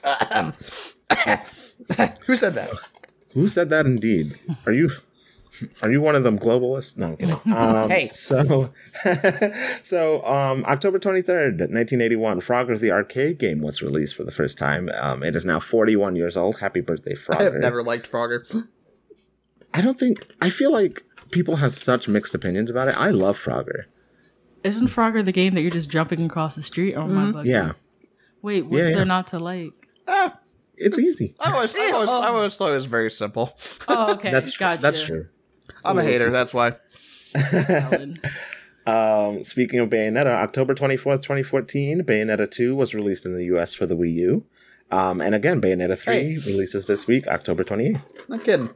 Who said that? Who said that indeed? Are you... Are you one of them globalists? No, I'm kidding. Um, hey. So, so um, October twenty-third, nineteen eighty-one, Frogger the arcade game was released for the first time. Um, it is now forty-one years old. Happy birthday, Frogger. I have never liked Frogger. I don't think... I feel like people have such mixed opinions about it. I love Frogger. Isn't Frogger the game that you're just jumping across the street? Or am I bugging? Yeah. Wait, what's yeah, yeah. there not to like? Ah, it's easy. I always, I always, I always thought it was very simple. Oh, okay. That's gotcha. That's true. I'm a hater, that's why. um, speaking of Bayonetta, October twenty-fourth, twenty fourteen, Bayonetta two was released in the U S for the Wii U. Um, and again, Bayonetta three hey. releases this week, October twenty-eighth. No kidding.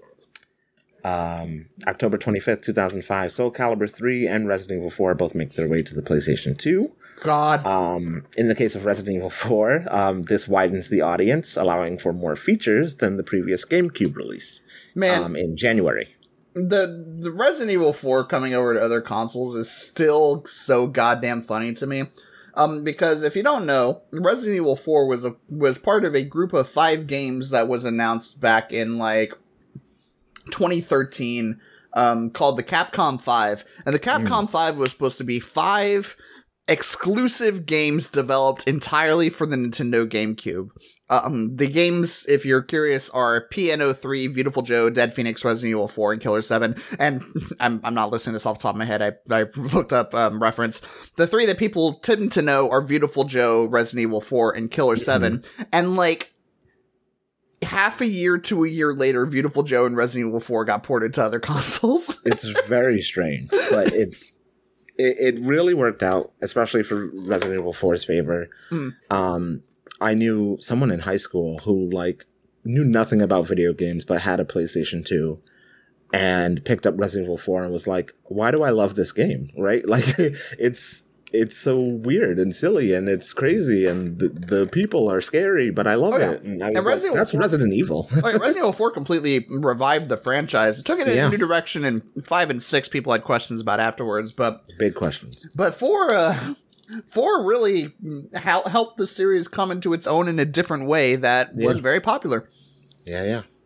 Um, October twenty-fifth, two thousand five, Soul Calibur three and Resident Evil four both make their way to the PlayStation two. God. Um, in the case of Resident Evil four, um, this widens the audience, allowing for more features than the previous GameCube release. Man. Um, in January. The the Resident Evil four coming over to other consoles is still so goddamn funny to me. Um, because if you don't know, Resident Evil four was a was part of a group of five games that was announced back in like twenty thirteen, um, called the Capcom five. And the Capcom mm. five was supposed to be five exclusive games developed entirely for the Nintendo GameCube. Um, the games, if you're curious, are P N O three, Beautiful Joe, Dead Phoenix, Resident Evil four, and Killer seven. And I'm I'm not listening to this off the top of my head. I, I looked up um, reference. The three that people tend to know are Beautiful Joe, Resident Evil four, and Killer seven. Mm-hmm. And like half a year to a year later, Beautiful Joe and Resident Evil four got ported to other consoles. It's very strange, but it's it, it really worked out, especially for Resident Evil four's favor. Mm. Um, I knew someone in high school who like knew nothing about video games but had a PlayStation two and picked up Resident Evil four and was like, "Why do I love this game?" Right? Like it's it's so weird and silly and it's crazy and the, the people are scary, but I love oh, yeah. it. And I was and Resident like, that's four, Resident Evil. oh, yeah, Resident Evil four completely revived the franchise. It took it in yeah. a new direction, and five and six people had questions about afterwards, but big questions. But four, uh, four really ha- helped the series come into its own in a different way that yeah. was very popular. Yeah, yeah.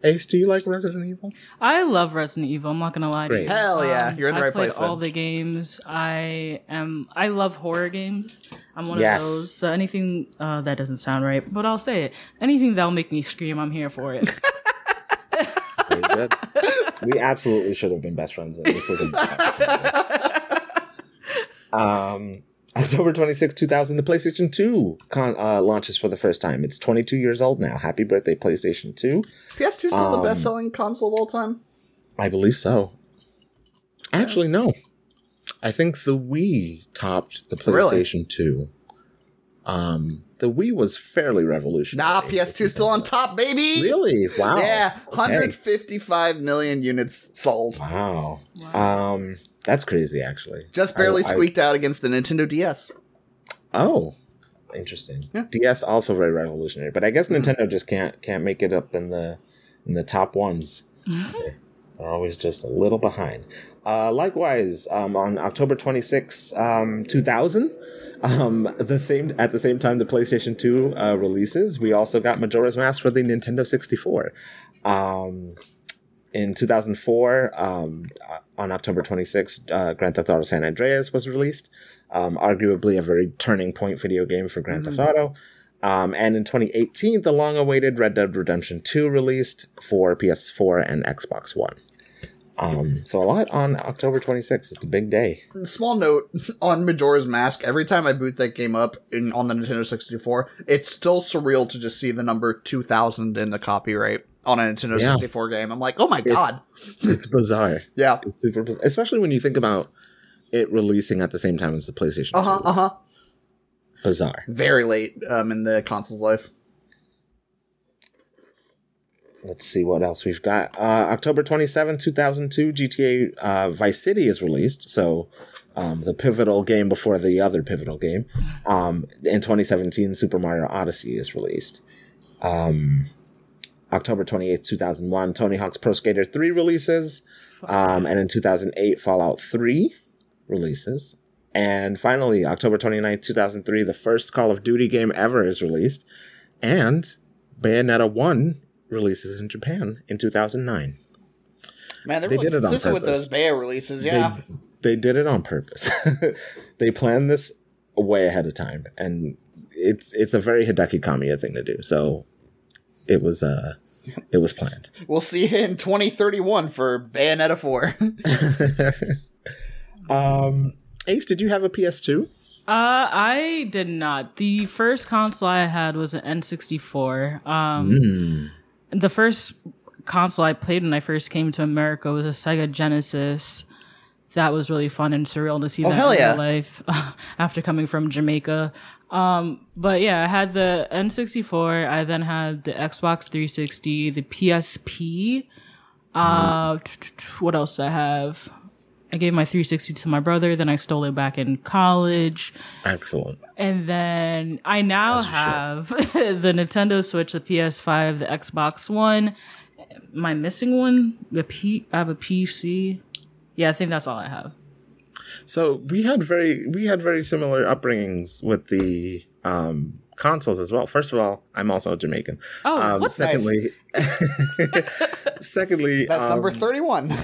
Ace, do you like Resident Evil? I love Resident Evil. I'm not gonna lie Great. to you. Hell yeah, Um, you're in the I've right played place all then. the games. I am. I love horror games. I'm one Yes. of those. So anything uh, that doesn't sound right, but I'll say it. Anything that'll make me scream, I'm here for it. Very good. We absolutely should have been best friends, and this was a um, October twenty-sixth, two thousand, the PlayStation two con- uh, launches for the first time. It's twenty-two years old now. Happy birthday, PlayStation two. P S two still Um, the best-selling console of all time? I believe so. Actually, no. I think the Wii topped the Really? PlayStation two. Um, the Wii was fairly revolutionary. Nah, P S two still on top, baby! Really? Wow. Yeah, Okay. one hundred fifty-five million units sold. Wow. Um, that's crazy, actually. Just barely I- I- squeaked out against the Nintendo D S. Oh, interesting. Yeah. D S also very revolutionary, but I guess Nintendo just can't can't make it up in the in the top ones. They're, they're always just a little behind. Uh, likewise, um, on October twenty-sixth, um, two thousand, um, the same at the same time the PlayStation two uh, releases, we also got Majora's Mask for the Nintendo sixty-four. Um, in two thousand four, um, on October twenty-sixth, uh, Grand Theft Auto San Andreas was released. Um, arguably a very turning point video game for Grand Theft Auto. Um, and in twenty eighteen, the long-awaited Red Dead Redemption two released for P S four and Xbox One. Um, so a lot on October twenty-sixth. It's a big day. Small note on Majora's Mask, every time I boot that game up in, on the Nintendo sixty-four, it's still surreal to just see the number two thousand in the copyright on a Nintendo Yeah. sixty-four game. I'm like, oh my god. It's bizarre. Yeah. It's super bizarre. Especially when you think about it releasing at the same time as the PlayStation Uh-huh, two. uh-huh. Bizarre. Very late um, in the console's life. Let's see what else we've got. Uh, October twenty-seventh, two thousand two, G T A uh, Vice City is released. So um, the pivotal game before the other pivotal game. Um, in twenty seventeen, Super Mario Odyssey is released. Um, October twenty-eighth, two thousand one, Tony Hawk's Pro Skater three releases. Um, and in two thousand eight, Fallout three releases. And finally, October twenty-ninth, two thousand three, the first Call of Duty game ever is released. And Bayonetta one releases in Japan in two thousand nine. Man, they're They really did it on consistent with purpose. those Bayo releases, yeah. They, they did it on purpose. They planned this way ahead of time, and it's it's a very Hideki Kamiya thing to do. So it was uh it was planned. We'll see you in twenty thirty-one for Bayonetta four. um, Ace, did you have a P S two? Uh, I did not. The first console I had was an N sixty-four. Um, Mm. the first console I played when I first came to America was a Sega Genesis. That was really fun and surreal to see Oh, that hell in yeah. real life after coming from Jamaica. Um, but yeah, I had the N sixty-four. I then had the Xbox three sixty, the P S P. Uh, what else did I have? I gave my three sixty to my brother, then I stole it back in college. Excellent. And then I now As you should. have the Nintendo Switch, the P S five, the Xbox One. Am I missing one? The P I have a P C. Yeah, I think that's all I have. So we had very we had very similar upbringings with the um, consoles as well. First of all, I'm also Jamaican. Oh, um, what's secondly, secondly, That's um, number thirty-one.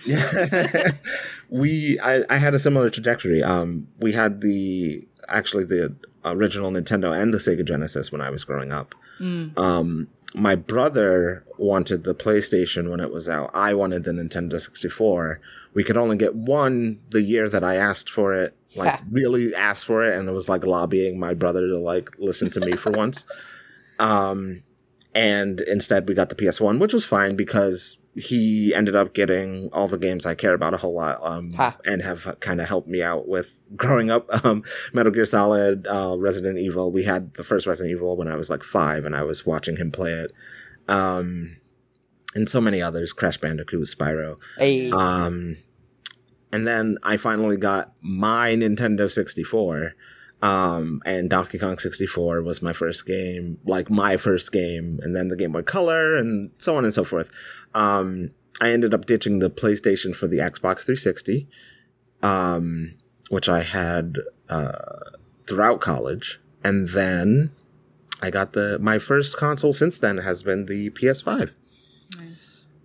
we I, I had a similar trajectory. Um, we had the actually the original Nintendo and the Sega Genesis when I was growing up. Um, my brother wanted the PlayStation when it was out. I wanted the Nintendo sixty-four. We could only get one the year that I asked for it, like really asked for it, and it was like lobbying my brother to like listen to me for once. Um, and instead we got the P S one, which was fine because he ended up getting all the games I care about a whole lot, um, Ha. and have kind of helped me out with growing up. Um, Metal Gear Solid, uh, Resident Evil. We had the first Resident Evil when I was like five, and I was watching him play it. Um, and so many others, Crash Bandicoot, Spyro. Hey. Um, and then I finally got my Nintendo sixty-four. Um, and Donkey Kong sixty-four was my first game, like my first game, and then the Game Boy Color and so on and so forth. Um, I ended up ditching the PlayStation for the Xbox three sixty, um, which I had, uh, throughout college. And then I got the, my first console since then has been the P S five.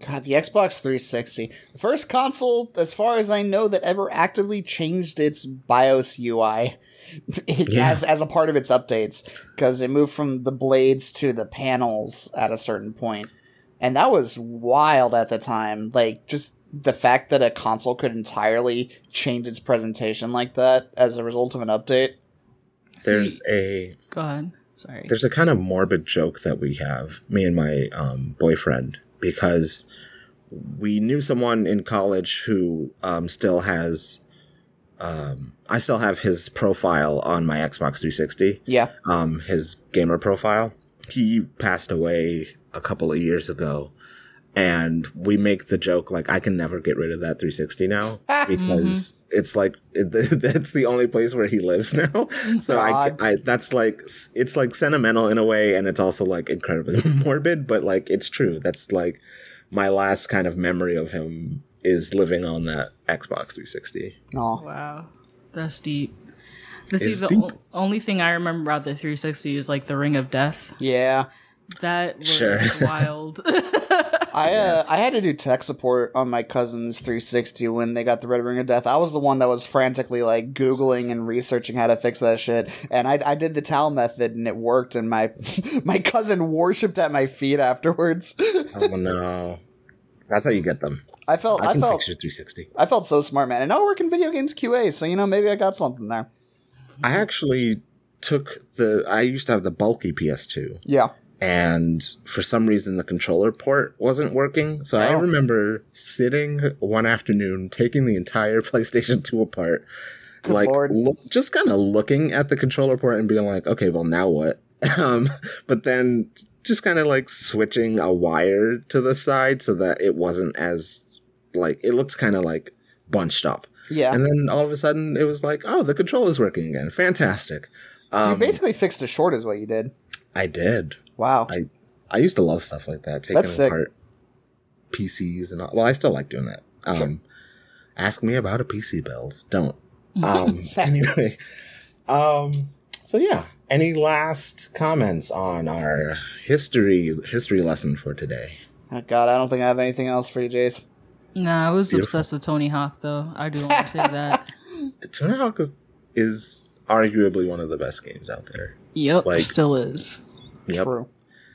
God, the Xbox three sixty. The first console, as far as I know, that ever actively changed its BIOS U I Yeah. as, as a part of its updates. Because it moved from the blades to the panels at a certain point. And that was wild at the time. Like, just the fact that a console could entirely change its presentation like that as a result of an update. There's a Go ahead. Sorry. there's a kind of morbid joke that we have, me and my um, boyfriend, because we knew someone in college who um, still has. Um, I still have his profile on my Xbox three sixty. Yeah. Um, his gamer profile. He passed away a couple of years ago, and we make the joke like I can never get rid of that three sixty now because it's like it, that's the only place where he lives now. So I, God. I that's like it's like sentimental in a way, and it's also like incredibly morbid, but like it's true. That's like my last kind of memory of him is living on that Xbox three sixty. Oh. Wow, that's deep. This It's is the deep. o- only thing I remember about the three sixty is like the Ring of Death. Yeah. That was Sure. wild. I uh, I had to do tech support on my cousin's three sixty when they got the Red Ring of Death. I was the one that was frantically like Googling and researching how to fix that shit. And I I did the towel method and it worked. And my my cousin worshipped at my feet afterwards. Oh no, that's how you get them. I felt I I, can felt fix your three sixty. I felt so smart, man. And now I work in video games Q A, so you know maybe I got something there. I actually took the. I used to have the bulky P S two. Yeah. And for some reason, the controller port wasn't working. So I Oh. remember sitting one afternoon, taking the entire PlayStation two apart, Good like Lord. look, just kind of looking at the controller port and being like, okay, well, now what? um, but then just kind of like switching a wire to the side so that it wasn't as, like, it looked kind of like bunched up. Yeah. And then all of a sudden, it was like, oh, the controller's working again. Fantastic. So you Um, basically fixed a short is what you did. I did. Wow. I I used to love stuff like that, taking That's sick. apart P Cs and all. Well, I still like doing that. Um, Sure. Ask me about a P C build. Don't. Um, anyway, um, so yeah. Any last comments on our history history lesson for today? Oh, God, I don't think I have anything else for you, Jace. Nah, I was Beautiful. obsessed with Tony Hawk though. I do want to say that. Tony Hawk is, is arguably one of the best games out there. Yep, Like- still is. Yep. True.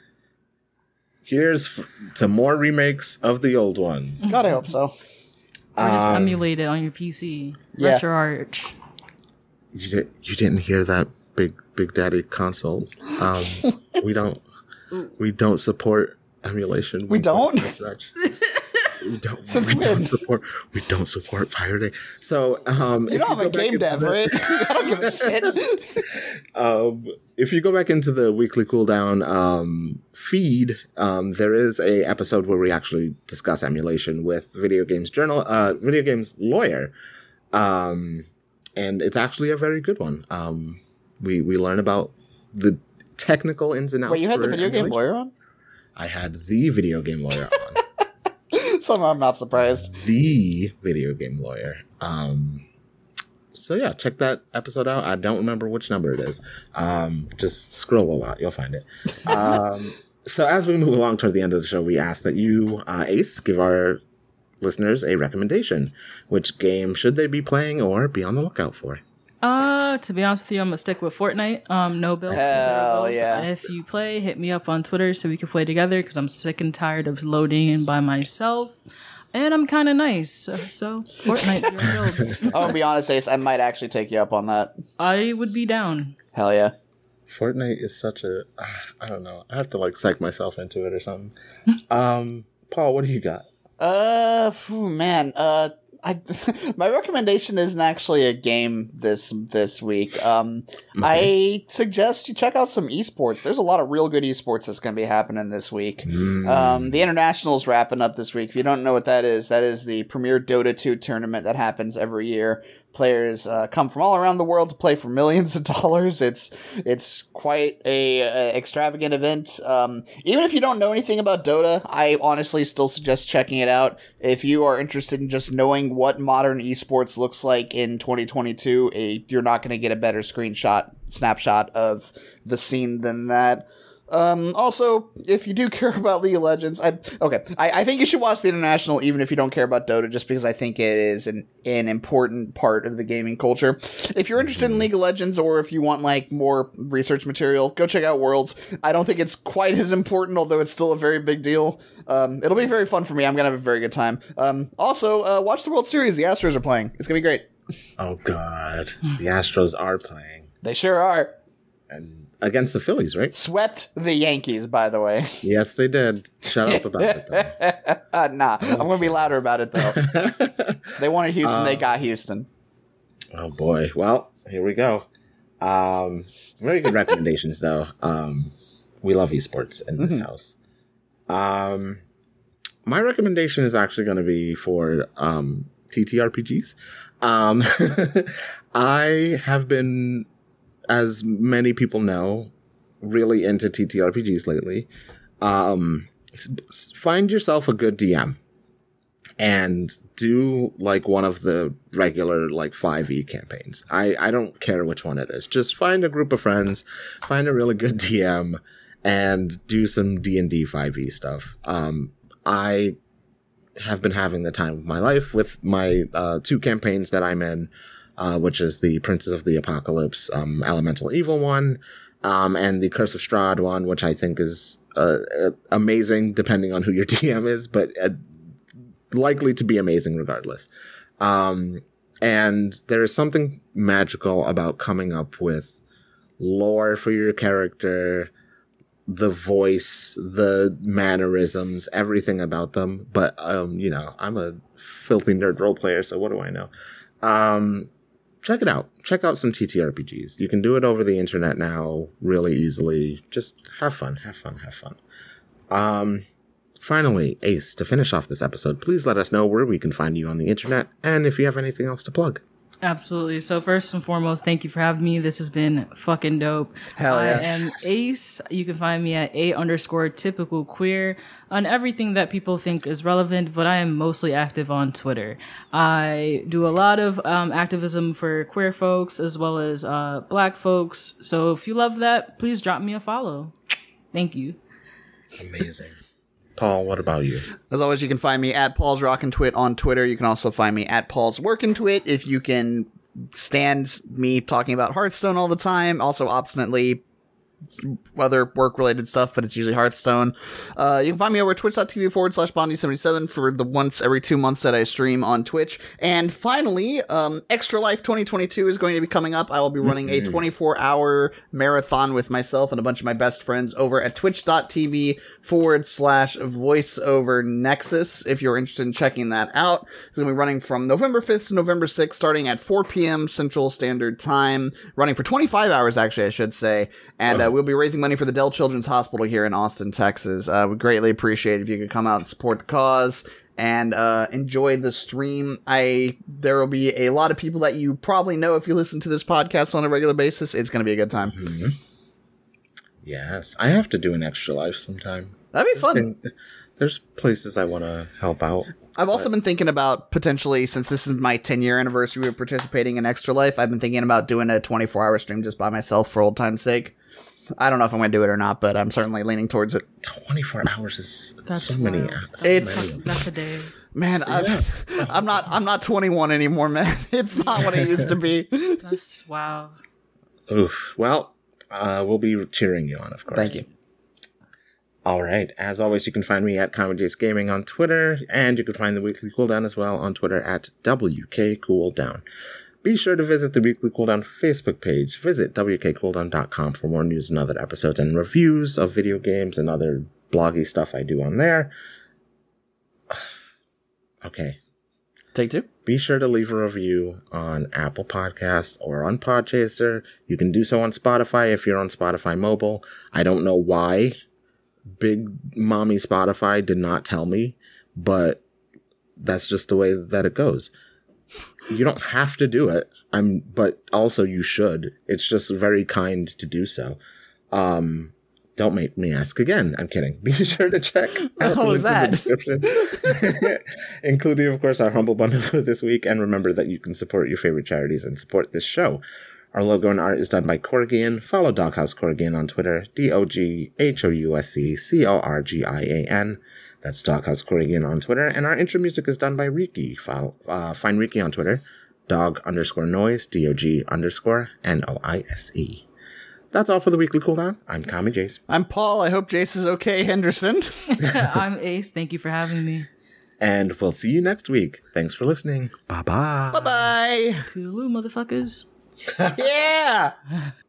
Here's f- to more remakes of the old ones. God, I hope so. Or just Um, emulate it on your P C. Yeah. RetroArch. You, di- you didn't hear that, big big daddy consoles. Um, we don't we don't support emulation. We don't? We don't. Since we when? don't support. We don't support pirating. So, um, You if know I'm go a back game into dev, the- right? I don't give a shit. um, if you go back into the weekly cooldown um, feed, um, there is a episode where we actually discuss emulation with video games journal, uh, video games lawyer, um, and it's actually a very good one. Um, we we learn about the technical ins and outs. Wait, you had the for video game emulation. lawyer on? I had the video game lawyer on. Somehow I'm not surprised. The video game lawyer. Um, so yeah, check that episode out. I don't remember which number it is. Um, just scroll a lot, you'll find it. Um, so as we move along toward the end of the show, we ask that you, uh, Ace, give our listeners a recommendation. Which game should they be playing or be on the lookout for? Uh, to be honest with you, I'm gonna stick with Fortnite. Um, no builds. Hell zero builds. yeah. If you play, hit me up on Twitter so we can play together because I'm sick and tired of loading in by myself. And I'm kind of nice, so, so Fortnite zero builds. I'm gonna be honest, Ace, I might actually take you up on that. I would be down. Hell yeah. Fortnite is such a, I don't know. I have to like psych myself into it or something. um, Paul, what do you got? Uh, phew, man. Uh, I my recommendation isn't actually a game this this week. Um, I suggest you check out some esports. There's a lot of real good esports that's going to be happening this week. Um, the International's wrapping up this week. If you don't know what that is, that is the premier Dota two tournament that happens every year. Players uh, come from all around the world to play for millions of dollars. It's it's quite a, a extravagant event. Um, even if you don't know anything about Dota, I honestly still suggest checking it out. If you are interested in just knowing what modern esports looks like in twenty twenty-two, a, you're not going to get a better screenshot snapshot of the scene than that. Um, also, if you do care about League of Legends, I okay, I, I think you should watch the International even if you don't care about Dota, just because I think it is an, an important part of the gaming culture. If you're interested in League of Legends, or if you want like more research material, go check out Worlds. I don't think it's quite as important, although it's still a very big deal. Um, it'll be very fun for me. I'm gonna have a very good time. Um, also, uh, watch the World Series. The Astros are playing. It's gonna be great. Oh God, the Astros are playing. They sure are. And against the Phillies, right? Swept the Yankees, by the way. Yes, they did. Shut up about it, though. uh, nah, I'm going to be louder about it, though. They wanted Houston. Uh, they got Houston. Oh, boy. Well, here we go. Um, very good recommendations, though. Um, we love esports in this mm-hmm. house. Um, my recommendation is actually going to be for um, T T R P Gs. Um, I have been... as many people know, really into T T R P Gs lately. Um, find yourself a good D M and do like one of the regular like five E campaigns. I, I don't care which one it is. Just find a group of friends, find a really good D M, and do some D and D five E stuff. Um, I have been having the time of my life with my uh, two campaigns that I'm in. Uh, which is the Princess of the Apocalypse, um, Elemental Evil one, um, and the Curse of Strahd one, which I think is uh, uh, amazing, depending on who your D M is, but uh, likely to be amazing regardless. Um, and there is something magical about coming up with lore for your character, the voice, the mannerisms, everything about them. But, um, you know, I'm a filthy nerd role player, so what do I know? Um, check it out. Check out some T T R P Gs. You can do it over the internet now really easily. Just have fun, have fun, have fun. Um, finally, Ace, to finish off this episode, please let us know where we can find you on the internet and if you have anything else to plug. Absolutely. So first and foremost, thank you for having me. This has been fucking dope. Hell yeah. I am Ace. You can find me at A underscore typical queer on everything that people think is relevant, but I am mostly active on Twitter. I do a lot of um, activism for queer folks as well as uh, black folks. So if you love that, please drop me a follow. Thank you. Amazing. Paul, what about you? As always, you can find me at Paul's Rockin' Twit on Twitter. You can also find me at Paul's Workin' Twit if you can stand me talking about Hearthstone all the time. Also, obstinately, other work-related stuff, but it's usually Hearthstone. Uh, you can find me over at twitch.tv forward slash Bondy77 for the once every two months that I stream on Twitch. And finally, um, Extra Life twenty twenty-two is going to be coming up. I will be running a twenty-four hour marathon with myself and a bunch of my best friends over at twitch.tv forward slash voiceover nexus if you're interested in checking that out. It's going to be running from November fifth to November sixth, starting at four p.m. Central Standard Time, running for twenty-five hours, actually, I should say. And uh, we'll be raising money for the Dell Children's Hospital here in Austin, Texas. Uh, we'd greatly appreciate it if you could come out and support the cause and uh, enjoy the stream. I there will be a lot of people that you probably know if you listen to this podcast on a regular basis. It's going to be a good time. Mm-hmm. Yes, I have to do an Extra Life sometime. That'd be fun. There's places I want to help out. I've also but. been thinking about potentially, since this is my ten year anniversary of participating in Extra Life, I've been thinking about doing a twenty-four hour stream just by myself for old time's sake. I don't know if I'm going to do it or not, but I'm certainly leaning towards it. twenty-four hours is that's so wild. many. That's it's that's a day. Man, yeah. I'm not. I'm not twenty-one anymore, man. It's not what it used to be. That's wow. Oof. Well, uh, we'll be cheering you on, of course. Thank you. All right. As always, you can find me at Common Jace Gaming on Twitter, and you can find the Weekly Cooldown as well on Twitter at W K Cooldown. Be sure to visit the Weekly Cooldown Facebook page. Visit W K cooldown dot com for more news and other episodes and reviews of video games and other bloggy stuff I do on there. Okay. Take two. Be sure to leave a review on Apple Podcasts or on Podchaser. You can do so on Spotify if you're on Spotify mobile. I don't know why Big Mommy Spotify did not tell me, but that's just the way that it goes. You don't have to do it. I'm, but also you should. It's just very kind to do so. Um, don't make me ask again. I'm kidding. Be sure to check out the link in the description, including, of course, our Humble Bundle for this week. And remember that you can support your favorite charities and support this show. Our logo and art is done by Corrigan. Follow Doghouse Corrigan on Twitter, D O G H O U S C C O R G I A N. That's Doghouse Corrigan on Twitter. And our intro music is done by Riki. Follow, uh, find Riki on Twitter, dog underscore noise, D O G underscore N O I S E. That's all for the weekly cooldown. I'm Kami Jace. I'm Paul. I hope Jace is okay, Henderson. I'm Ace. Thank you for having me. And we'll see you next week. Thanks for listening. Bye-bye. Bye-bye. Toodaloo, motherfuckers. Yeah.